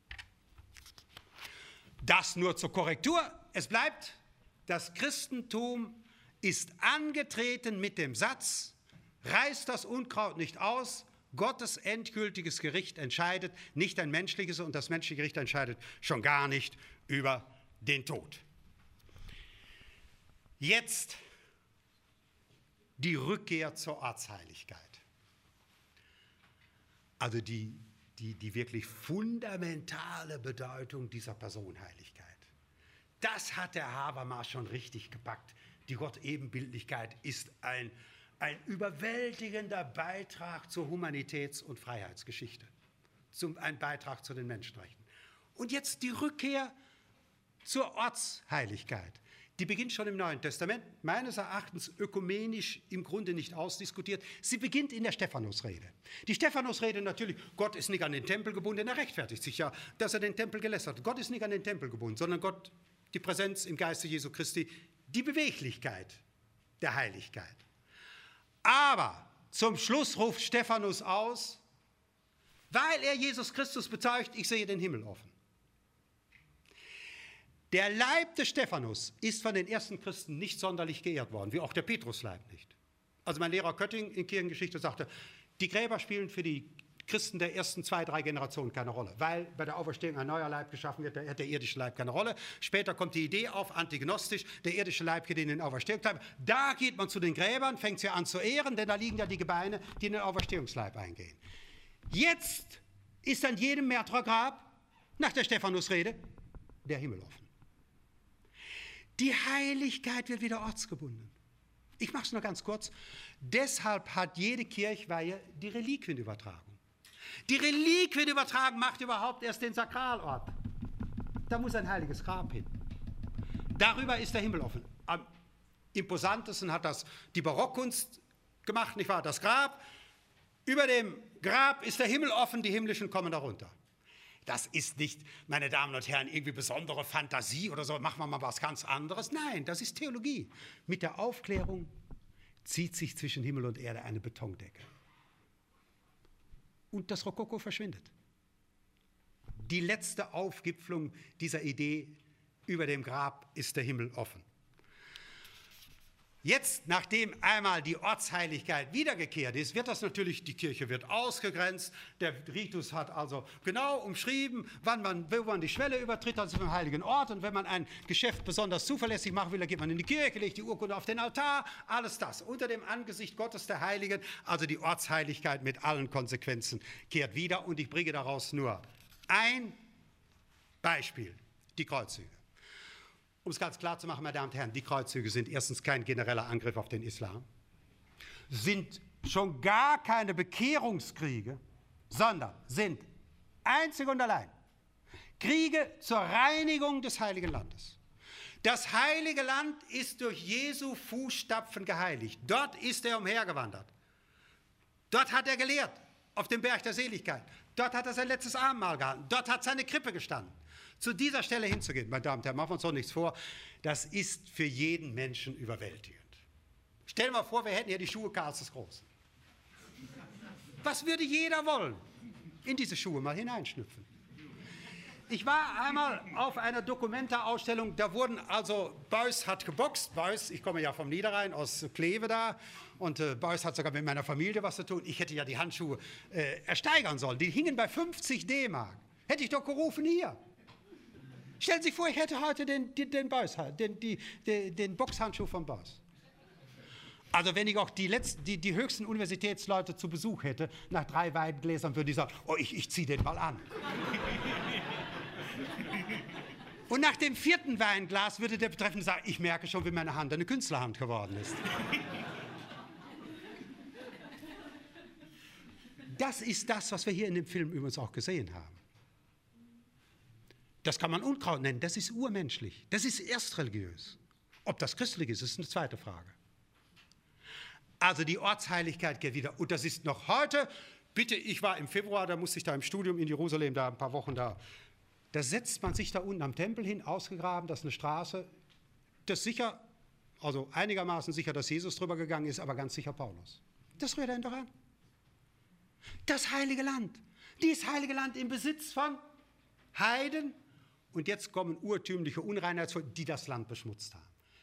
Das nur zur Korrektur. Es bleibt, das Christentum ist angetreten mit dem Satz, reißt das Unkraut nicht aus, Gottes endgültiges Gericht entscheidet, nicht ein menschliches, und das menschliche Gericht entscheidet schon gar nicht über den Tod. Jetzt die Rückkehr zur Ortsheiligkeit. Also die, die, die wirklich fundamentale Bedeutung dieser Personenheiligkeit. Das hat der Habermas schon richtig gepackt. Die Gott-Ebenbildlichkeit ist ein, ein überwältigender Beitrag zur Humanitäts- und Freiheitsgeschichte, zum, ein Beitrag zu den Menschenrechten. Und jetzt die Rückkehr zur Ortsheiligkeit. Die beginnt schon im Neuen Testament, meines Erachtens ökumenisch im Grunde nicht ausdiskutiert. Sie beginnt in der Stephanusrede. Die Stephanusrede natürlich, Gott ist nicht an den Tempel gebunden, er rechtfertigt sich ja, dass er den Tempel gelästert hat. Gott ist nicht an den Tempel gebunden, sondern Gott, die Präsenz im Geiste Jesu Christi, die Beweglichkeit der Heiligkeit. Aber zum Schluss ruft Stephanus aus, weil er Jesus Christus bezeugt, ich sehe den Himmel offen. Der Leib des Stephanus ist von den ersten Christen nicht sonderlich geehrt worden, wie auch der Petrusleib nicht. Also mein Lehrer Kötting in Kirchengeschichte sagte, die Gräber spielen für die Christen der ersten zwei, drei Generationen keine Rolle, weil bei der Auferstehung ein neuer Leib geschaffen wird, da hat der irdische Leib keine Rolle. Später kommt die Idee auf, antignostisch, der irdische Leib geht in den Auferstehungsleib. Da geht man zu den Gräbern, fängt sie an zu ehren, denn da liegen ja die Gebeine, die in den Auferstehungsleib eingehen. Jetzt ist an jedem Märtyrergrab, nach der Stephanusrede, der Himmel offen. Die Heiligkeit wird wieder ortsgebunden. Ich mache es nur ganz kurz. Deshalb hat jede Kirchweihe die Reliquienübertragung. Die Reliquienübertragung macht überhaupt erst den Sakralort. Da muss ein heiliges Grab hin. Darüber ist der Himmel offen. Am imposantesten hat das die Barockkunst gemacht, nicht wahr? Das Grab. Über dem Grab ist der Himmel offen, die Himmlischen kommen darunter. Das ist nicht, meine Damen und Herren, irgendwie besondere Fantasie oder so, machen wir mal was ganz anderes. Nein, das ist Theologie. Mit der Aufklärung zieht sich zwischen Himmel und Erde eine Betondecke. Und das Rokoko verschwindet. Die letzte Aufgipfelung dieser Idee, über dem Grab ist der Himmel offen. Jetzt, nachdem einmal die Ortsheiligkeit wiedergekehrt ist, wird das natürlich, die Kirche wird ausgegrenzt, der Ritus hat also genau umschrieben, wann man, wo man die Schwelle übertritt, also im heiligen Ort, und wenn man ein Geschäft besonders zuverlässig machen will, dann geht man in die Kirche, legt die Urkunde auf den Altar, alles das. Unter dem Angesicht Gottes der Heiligen, also die Ortsheiligkeit mit allen Konsequenzen, kehrt wieder, und ich bringe daraus nur ein Beispiel, die Kreuzzüge. Um es ganz klar zu machen, meine Damen und Herren, die Kreuzzüge sind erstens kein genereller Angriff auf den Islam, sind schon gar keine Bekehrungskriege, sondern sind einzig und allein Kriege zur Reinigung des Heiligen Landes. Das Heilige Land ist durch Jesu Fußstapfen geheiligt. Dort ist er umhergewandert. Dort hat er gelehrt, auf dem Berg der Seligkeit. Dort hat er sein letztes Abendmahl gehalten. Dort hat seine Krippe gestanden. Zu dieser Stelle hinzugehen, meine Damen und Herren, machen wir uns doch nichts vor, das ist für jeden Menschen überwältigend. Stellen wir vor, wir hätten hier die Schuhe Karls des Großen. Was würde jeder wollen? In diese Schuhe mal hineinschnüpfen. Ich war einmal auf einer Dokumenta-Ausstellung, da wurden also, Beuys hat geboxt, Beuys, ich komme ja vom Niederrhein, aus Kleve da, und äh, Beuys hat sogar mit meiner Familie was zu tun. Ich hätte ja die Handschuhe äh, ersteigern sollen, die hingen bei fünfzig D-Mark. Hätte ich doch gerufen, hier. Stellen Sie sich vor, ich hätte heute den, den, den, Beuys, den, die, den, den Boxhandschuh von Beuys. Also wenn ich auch die, letzten, die, die höchsten Universitätsleute zu Besuch hätte, nach drei Weingläsern würde ich sagen, oh, ich, ich ziehe den mal an. Und nach dem vierten Weinglas würde der Betreffende sagen, ich merke schon, wie meine Hand eine Künstlerhand geworden ist. Das ist das, was wir hier in dem Film übrigens auch gesehen haben. Das kann man Unkraut nennen, das ist urmenschlich, das ist erst religiös. Ob das christlich ist, ist eine zweite Frage. Also die Ortsheiligkeit geht wieder, und das ist noch heute, bitte, ich war im Februar, da musste ich da im Studium in Jerusalem, da ein paar Wochen da, da setzt man sich da unten am Tempel hin, ausgegraben, das ist eine Straße, das ist sicher, also einigermaßen sicher, dass Jesus drüber gegangen ist, aber ganz sicher Paulus. Das rührt einen doch an. Das Heilige Land, dieses Heilige Land im Besitz von Heiden. Und jetzt kommen urtümliche Unreinheitsfolgen, die das Land beschmutzt haben.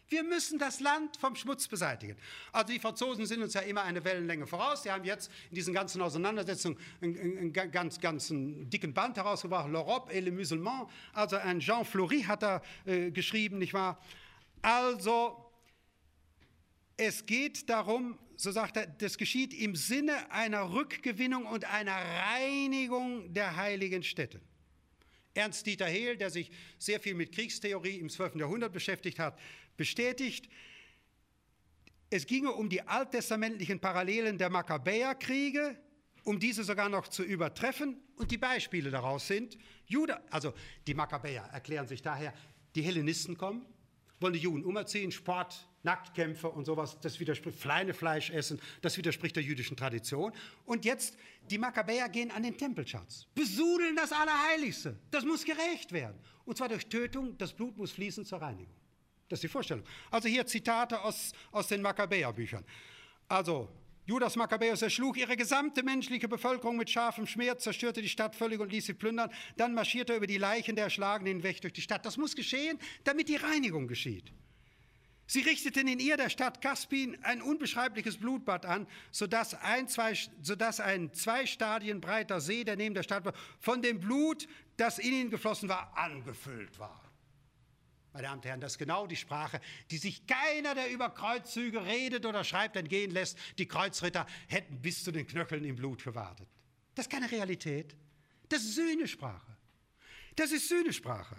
Wir müssen das Land vom Schmutz beseitigen. Also die Franzosen sind uns ja immer eine Wellenlänge voraus. Die haben jetzt in diesen ganzen Auseinandersetzungen einen, einen ganz, ganz einen dicken Band herausgebracht, L'Europe et les Musulmans. Also ein Jean Fleury hat da äh, geschrieben, nicht wahr? Also es geht darum, so sagt er, das geschieht im Sinne einer Rückgewinnung und einer Reinigung der heiligen Städte. Ernst-Dieter Hehl, der sich sehr viel mit Kriegstheorie im zwölften Jahrhundert beschäftigt hat, bestätigt, es ginge um die alttestamentlichen Parallelen der Makkabäerkriege, um diese sogar noch zu übertreffen. Und die Beispiele daraus sind, Juda, also die Makkabäer erklären sich daher, die Hellenisten kommen, wollen die Juden umerziehen, Sport, Nacktkämpfe und sowas, das widerspricht, Schweinefleisch essen, das widerspricht der jüdischen Tradition. Und jetzt, die Makkabäer gehen an den Tempelschatz, besudeln das Allerheiligste. Das muss gerächt werden. Und zwar durch Tötung, das Blut muss fließen zur Reinigung. Das ist die Vorstellung. Also hier Zitate aus, aus den Makkabäerbüchern. Also, Judas Makkabäus erschlug ihre gesamte menschliche Bevölkerung mit scharfem Schmerz, zerstörte die Stadt völlig und ließ sie plündern. Dann marschierte er über die Leichen der Erschlagenen hinweg durch die Stadt. Das muss geschehen, damit die Reinigung geschieht. Sie richteten in ihr, der Stadt Kaspin, ein unbeschreibliches Blutbad an, sodass ein, zwei, sodass ein zwei Stadien breiter See, der neben der Stadt war, von dem Blut, das in ihn geflossen war, angefüllt war. Meine Damen und Herren, das ist genau die Sprache, die sich keiner, der über Kreuzzüge redet oder schreibt, entgehen lässt. Die Kreuzritter hätten bis zu den Knöcheln im Blut gewartet. Das ist keine Realität. Das ist Sühnesprache. Das ist Sühnesprache.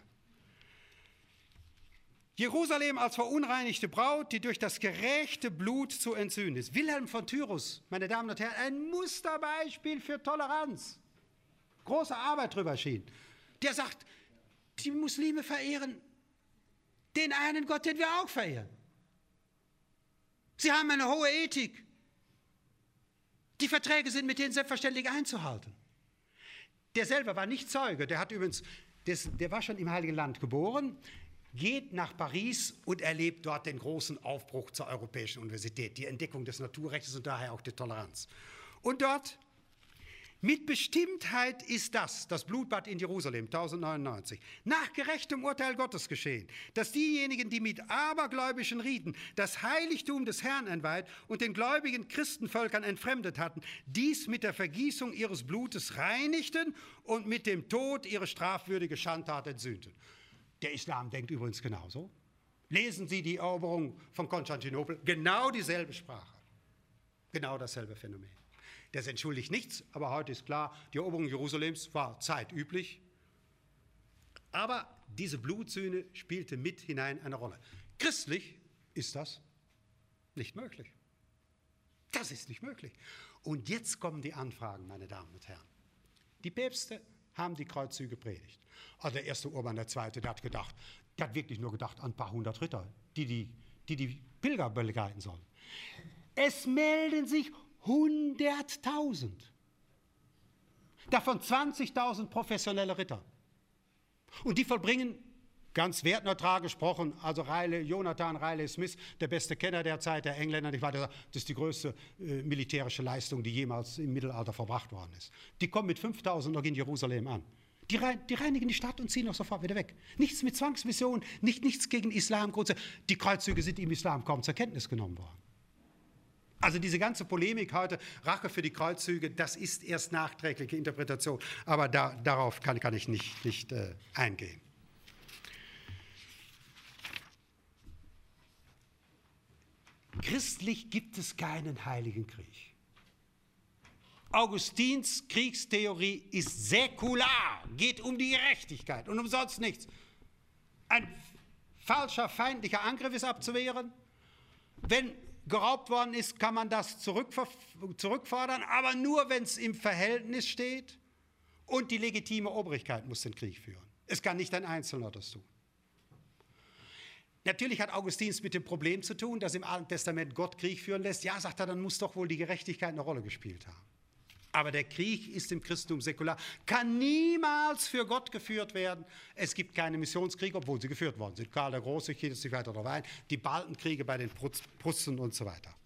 Jerusalem als verunreinigte Braut, die durch das gerächte Blut zu entsühnen ist. Wilhelm von Tyrus, meine Damen und Herren, ein Musterbeispiel für Toleranz. Große Arbeit drüber erschienen. Der sagt, die Muslime verehren den einen Gott, den wir auch verehren. Sie haben eine hohe Ethik. Die Verträge sind mit denen selbstverständlich einzuhalten. Der selber war nicht Zeuge, der hat übrigens, des, der war schon im Heiligen Land geboren, geht nach Paris und erlebt dort den großen Aufbruch zur Europäischen Universität, die Entdeckung des Naturrechts und daher auch die Toleranz. Und dort, mit Bestimmtheit ist das, das Blutbad in Jerusalem, tausendneunundneunzig, nach gerechtem Urteil Gottes geschehen, dass diejenigen, die mit abergläubischen Riten das Heiligtum des Herrn entweiht und den gläubigen Christenvölkern entfremdet hatten, dies mit der Vergießung ihres Blutes reinigten und mit dem Tod ihre strafwürdige Schandtat entsühnten. Der Islam denkt übrigens genauso. Lesen Sie die Eroberung von Konstantinopel, genau dieselbe Sprache, genau dasselbe Phänomen. Das entschuldigt nichts, aber heute ist klar, die Eroberung Jerusalems war zeitüblich. Aber diese Blutsühne spielte mit hinein eine Rolle. Christlich ist das nicht möglich. Das ist nicht möglich. Und jetzt kommen die Anfragen, meine Damen und Herren. Die Päpste haben die Kreuzzüge predigt. Also der erste Urban der Zweite, der hat gedacht, der hat wirklich nur gedacht an ein paar hundert Ritter, die die, die, die Pilger begleiten sollen. Es melden sich hunderttausend. Davon zwanzigtausend professionelle Ritter. Und die vollbringen, ganz wertneutral gesprochen, also Riley, Jonathan Riley Smith, der beste Kenner der Zeit, der Engländer, ich weiß, das ist die größte äh, militärische Leistung, die jemals im Mittelalter verbracht worden ist. Die kommen mit fünftausend noch in Jerusalem an. Die, rein, die reinigen die Stadt und ziehen auch sofort wieder weg. Nichts mit Zwangsmission, nicht, nichts gegen Islam. Die Kreuzzüge sind im Islam kaum zur Kenntnis genommen worden. Also diese ganze Polemik heute, Rache für die Kreuzzüge, das ist erst nachträgliche Interpretation, aber da, darauf kann, kann ich nicht, nicht äh, eingehen. Christlich gibt es keinen heiligen Krieg. Augustins Kriegstheorie ist säkular, geht um die Gerechtigkeit und um sonst nichts. Ein falscher, feindlicher Angriff ist abzuwehren. Wenn geraubt worden ist, kann man das zurückfordern, aber nur, wenn es im Verhältnis steht. Und die legitime Obrigkeit muss den Krieg führen. Es kann nicht ein Einzelner das tun. Natürlich hat Augustins mit dem Problem zu tun, dass im Alten Testament Gott Krieg führen lässt. Ja, sagt er, dann muss doch wohl die Gerechtigkeit eine Rolle gespielt haben. Aber der Krieg ist im Christentum säkular, kann niemals für Gott geführt werden. Es gibt keine Missionskriege, obwohl sie geführt worden sind. Karl der Große, ich gehe jetzt nicht weiter darauf ein, die Balkenkriege bei den Prussen und so weiter.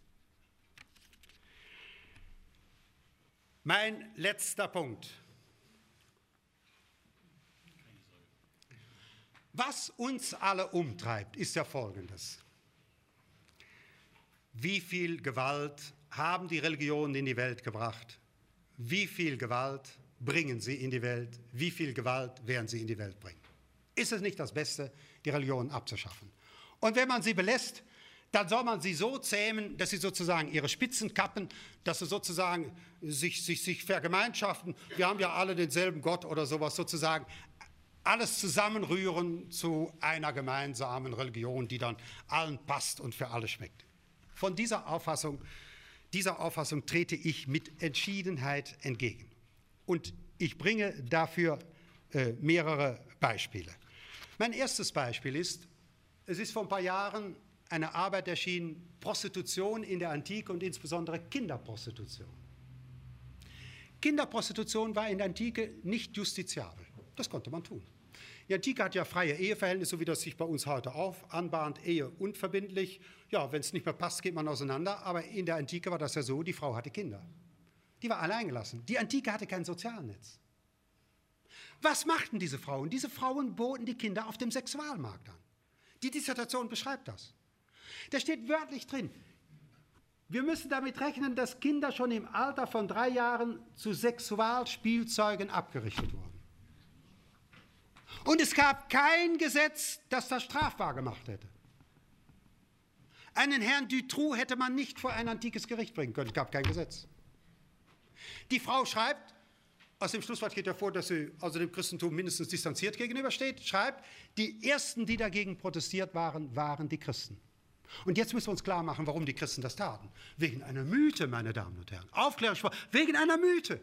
Mein letzter Punkt. Was uns alle umtreibt, ist ja Folgendes. wie viel Gewalt haben die Religionen in die Welt gebracht? Wie viel Gewalt bringen sie in die Welt? Wie viel Gewalt werden sie in die Welt bringen? Ist es nicht das Beste, die Religionen abzuschaffen? Und wenn man sie belässt, dann soll man sie so zähmen, dass sie sozusagen ihre Spitzen kappen, dass sie sozusagen sich, sich, sich vergemeinschaften. Wir haben ja alle denselben Gott oder sowas, sozusagen alles zusammenrühren zu einer gemeinsamen Religion, die dann allen passt und für alle schmeckt. Von dieser Auffassung, dieser Auffassung trete ich mit Entschiedenheit entgegen. Und ich bringe dafür äh, mehrere Beispiele. Mein erstes Beispiel ist, es ist vor ein paar Jahren eine Arbeit erschienen, Prostitution in der Antike und insbesondere Kinderprostitution. Kinderprostitution war in der Antike nicht justiziabel. Das konnte man tun. Die Antike hat ja freie Eheverhältnisse, so wie das sich bei uns heute auch anbahnt, Ehe unverbindlich. Ja, wenn es nicht mehr passt, geht man auseinander. Aber in der Antike war das ja so, die Frau hatte Kinder. Die war alleingelassen. Die Antike hatte kein Sozialnetz. Was machten diese Frauen? Diese Frauen boten die Kinder auf dem Sexualmarkt an. Die Dissertation beschreibt das. Da steht wörtlich drin, wir müssen damit rechnen, dass Kinder schon im Alter von drei Jahren zu Sexualspielzeugen abgerichtet wurden. Und es gab kein Gesetz, das das strafbar gemacht hätte. Einen Herrn Dutroux hätte man nicht vor ein antikes Gericht bringen können. Es gab kein Gesetz. Die Frau schreibt, aus dem Schlusswort geht hervor, dass sie also dem Christentum mindestens distanziert gegenübersteht, schreibt, die Ersten, die dagegen protestiert waren, waren die Christen. Und jetzt müssen wir uns klar machen, warum die Christen das taten. Wegen einer Mythe, meine Damen und Herren. Aufklärungsspruch, wegen einer Mythe.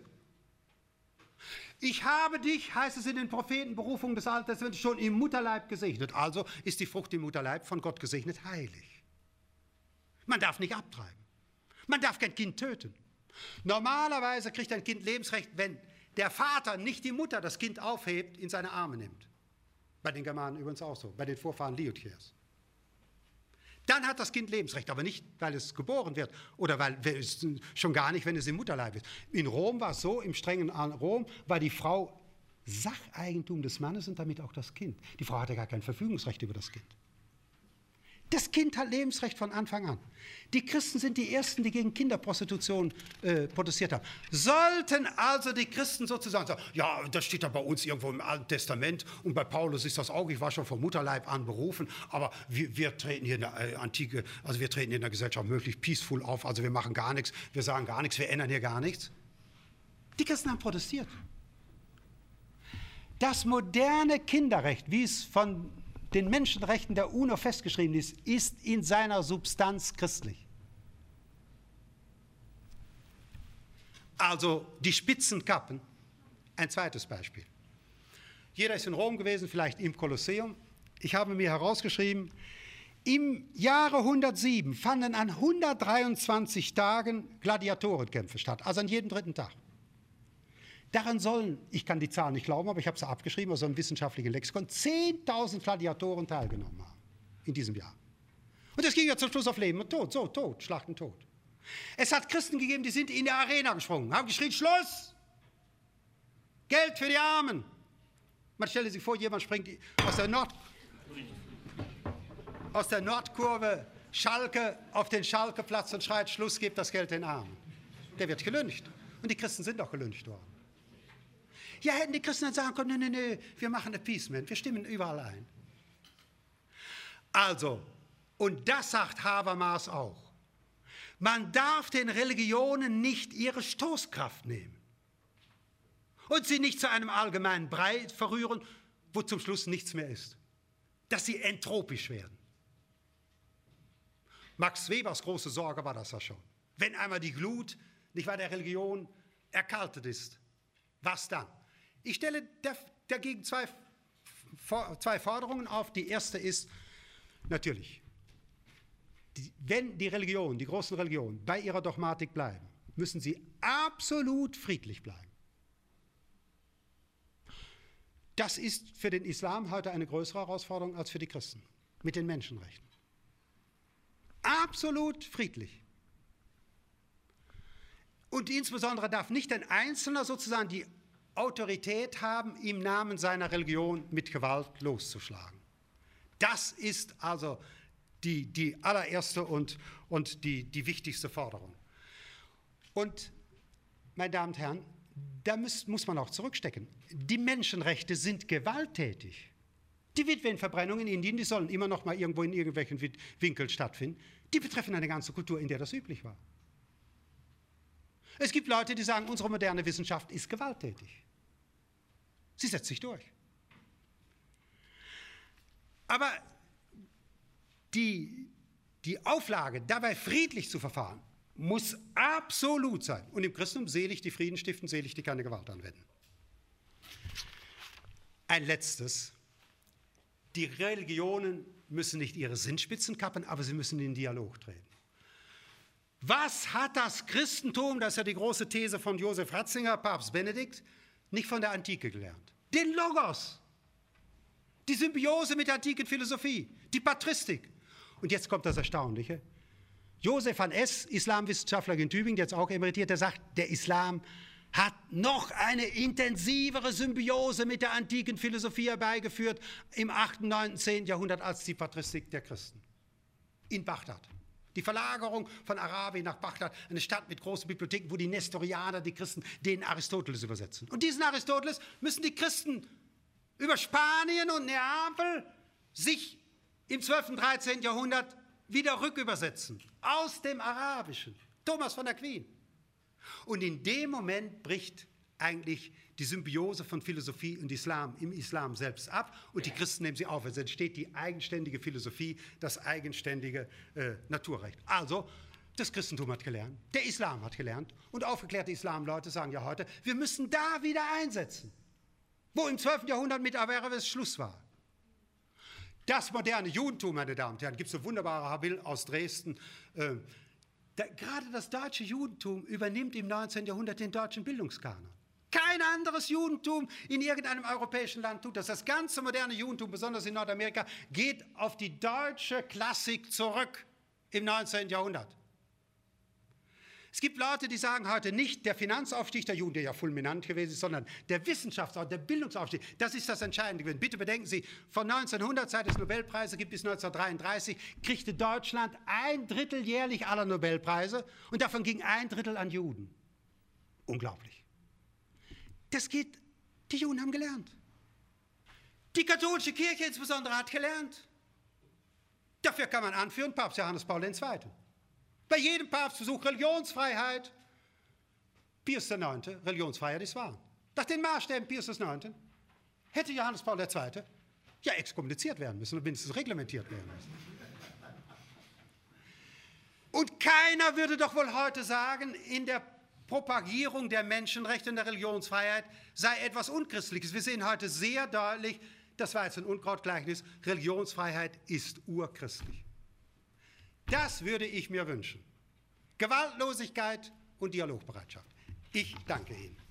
Ich habe dich, heißt es in den Prophetenberufungen des Alten Testaments, schon im Mutterleib gesegnet. Also ist die Frucht im Mutterleib von Gott gesegnet heilig. Man darf nicht abtreiben. Man darf kein Kind töten. Normalerweise kriegt ein Kind Lebensrecht, wenn der Vater, nicht die Mutter, das Kind aufhebt, in seine Arme nimmt. Bei den Germanen übrigens auch so, bei den Vorfahren Liutjers. Dann hat das Kind Lebensrecht, aber nicht, weil es geboren wird oder weil es, schon gar nicht, wenn es im Mutterleib ist. In Rom war es so, im strengen Rom war die Frau Sacheigentum des Mannes und damit auch das Kind. Die Frau hatte gar kein Verfügungsrecht über das Kind. Das Kind hat Lebensrecht von Anfang an. Die Christen sind die Ersten, die gegen Kinderprostitution äh, protestiert haben. Sollten also die Christen sozusagen sagen, ja, das steht da bei uns irgendwo im Alten Testament und bei Paulus ist das auch, ich war schon vom Mutterleib an berufen, aber wir, wir treten hier in der äh, Antike, also wir treten in der Gesellschaft möglichst peaceful auf, also wir machen gar nichts, wir sagen gar nichts, wir ändern hier gar nichts. Die Christen haben protestiert. Das moderne Kinderrecht, wie es von den Menschenrechten der UNO festgeschrieben ist, ist in seiner Substanz christlich. Also die Spitzenkappen, ein zweites Beispiel. Jeder ist in Rom gewesen, vielleicht im Kolosseum. Ich habe mir herausgeschrieben, im Jahre hundertsieben fanden an hundertdreiundzwanzig Tagen Gladiatorenkämpfe statt, also an jedem dritten Tag. Daran sollen, ich kann die Zahlen nicht glauben, aber ich habe sie abgeschrieben aus einem wissenschaftlichen Lexikon, zehntausend Gladiatoren teilgenommen haben in diesem Jahr. Und das ging ja zum Schluss auf Leben und Tod, so, Tod, Schlachten, Tod. Es hat Christen gegeben, die sind in der Arena gesprungen, haben geschrien, Schluss! Geld für die Armen! Man stelle sich vor, jemand springt aus der, Nord, aus der Nordkurve Schalke auf den Schalkeplatz und schreit, Schluss, gebt das Geld den Armen. Der wird gelyncht. Und die Christen sind auch gelyncht worden. Ja, hätten die Christen dann sagen können, nee, nee, nee, wir machen Appeasement, wir stimmen überall ein. Also, und das sagt Habermas auch, man darf den Religionen nicht ihre Stoßkraft nehmen und sie nicht zu einem allgemeinen Brei verrühren, wo zum Schluss nichts mehr ist, dass sie entropisch werden. Max Webers große Sorge war das ja schon. Wenn einmal die Glut, nicht wahr, der Religion erkaltet ist, was dann? Ich stelle dagegen zwei, zwei Forderungen auf. Die erste ist, natürlich, die, wenn die Religionen, die großen Religionen, bei ihrer Dogmatik bleiben, müssen sie absolut friedlich bleiben. Das ist für den Islam heute eine größere Herausforderung als für die Christen mit den Menschenrechten. Absolut friedlich. Und insbesondere darf nicht ein Einzelner sozusagen die Autorität haben, im Namen seiner Religion mit Gewalt loszuschlagen. Das ist also die, die allererste und, und die, die wichtigste Forderung. Und, meine Damen und Herren, da muss, muss man auch zurückstecken. Die Menschenrechte sind gewalttätig. Die Witwenverbrennungen in Indien, die sollen immer noch mal irgendwo in irgendwelchen Winkeln stattfinden, die betreffen eine ganze Kultur, in der das üblich war. Es gibt Leute, die sagen, unsere moderne Wissenschaft ist gewalttätig. Sie setzt sich durch. Aber die, die Auflage, dabei friedlich zu verfahren, muss absolut sein. Und im Christentum selig, die Frieden stiften, selig, die keine Gewalt anwenden. Ein letztes. Die Religionen müssen nicht ihre Sinnspitzen kappen, aber sie müssen in den Dialog treten. Was hat das Christentum, das ist ja die große These von Josef Ratzinger, Papst Benedikt, nicht von der Antike gelernt? Den Logos, die Symbiose mit der antiken Philosophie, die Patristik. Und jetzt kommt das Erstaunliche. Josef van Es, Islamwissenschaftler in Tübingen, jetzt auch emeritiert, der sagt, der Islam hat noch eine intensivere Symbiose mit der antiken Philosophie herbeigeführt im achten, neunten, zehnten Jahrhundert als die Patristik der Christen. In Bagdad. Die Verlagerung von Arabien nach Bagdad, eine Stadt mit großen Bibliotheken, wo die Nestorianer, die Christen, den Aristoteles übersetzen. Und diesen Aristoteles müssen die Christen über Spanien und Neapel sich im zwölften, dreizehnten Jahrhundert wieder rückübersetzen. Aus dem Arabischen. Thomas von Aquin. Und in dem Moment bricht eigentlich die Symbiose von Philosophie und Islam im Islam selbst ab und die Christen nehmen sie auf. Es entsteht die eigenständige Philosophie, das eigenständige äh, Naturrecht. Also, das Christentum hat gelernt, der Islam hat gelernt und aufgeklärte Islamleute sagen ja heute, wir müssen da wieder einsetzen, wo im zwölften Jahrhundert mit Averroes Schluss war. Das moderne Judentum, meine Damen und Herren, gibt es so wunderbare Habil aus Dresden. Äh, da, gerade das deutsche Judentum übernimmt im neunzehnten Jahrhundert den deutschen Bildungskanon. Kein anderes Judentum in irgendeinem europäischen Land tut das. Das ganze moderne Judentum, besonders in Nordamerika, geht auf die deutsche Klassik zurück im neunzehnten Jahrhundert. Es gibt Leute, die sagen heute nicht, der Finanzaufstieg der Juden, der ja fulminant gewesen ist, sondern der Wissenschaftsaufstieg, der Bildungsaufstieg, das ist das Entscheidende gewesen. Bitte bedenken Sie, von neunzehnhundert, seit es Nobelpreise gibt, bis neunzehnhundertdreiunddreißig, kriegte Deutschland ein Drittel jährlich aller Nobelpreise und davon ging ein Drittel an Juden. Unglaublich. Das geht, die Juden haben gelernt. Die katholische Kirche insbesondere hat gelernt. Dafür kann man anführen, Papst Johannes Paul der Zweite. Bei jedem Papstbesuch Religionsfreiheit. Pius der Neunte, Religionsfreiheit ist wahr. Nach den Maßstäben Pius des Neunten hätte Johannes Paul der Zweite ja exkommuniziert werden müssen und mindestens reglementiert werden müssen. Und keiner würde doch wohl heute sagen, in der Propagierung der Menschenrechte und der Religionsfreiheit sei etwas Unchristliches. Wir sehen heute sehr deutlich, das war jetzt ein Unkrautgleichnis, Religionsfreiheit ist urchristlich. Das würde ich mir wünschen. Gewaltlosigkeit und Dialogbereitschaft. Ich danke Ihnen.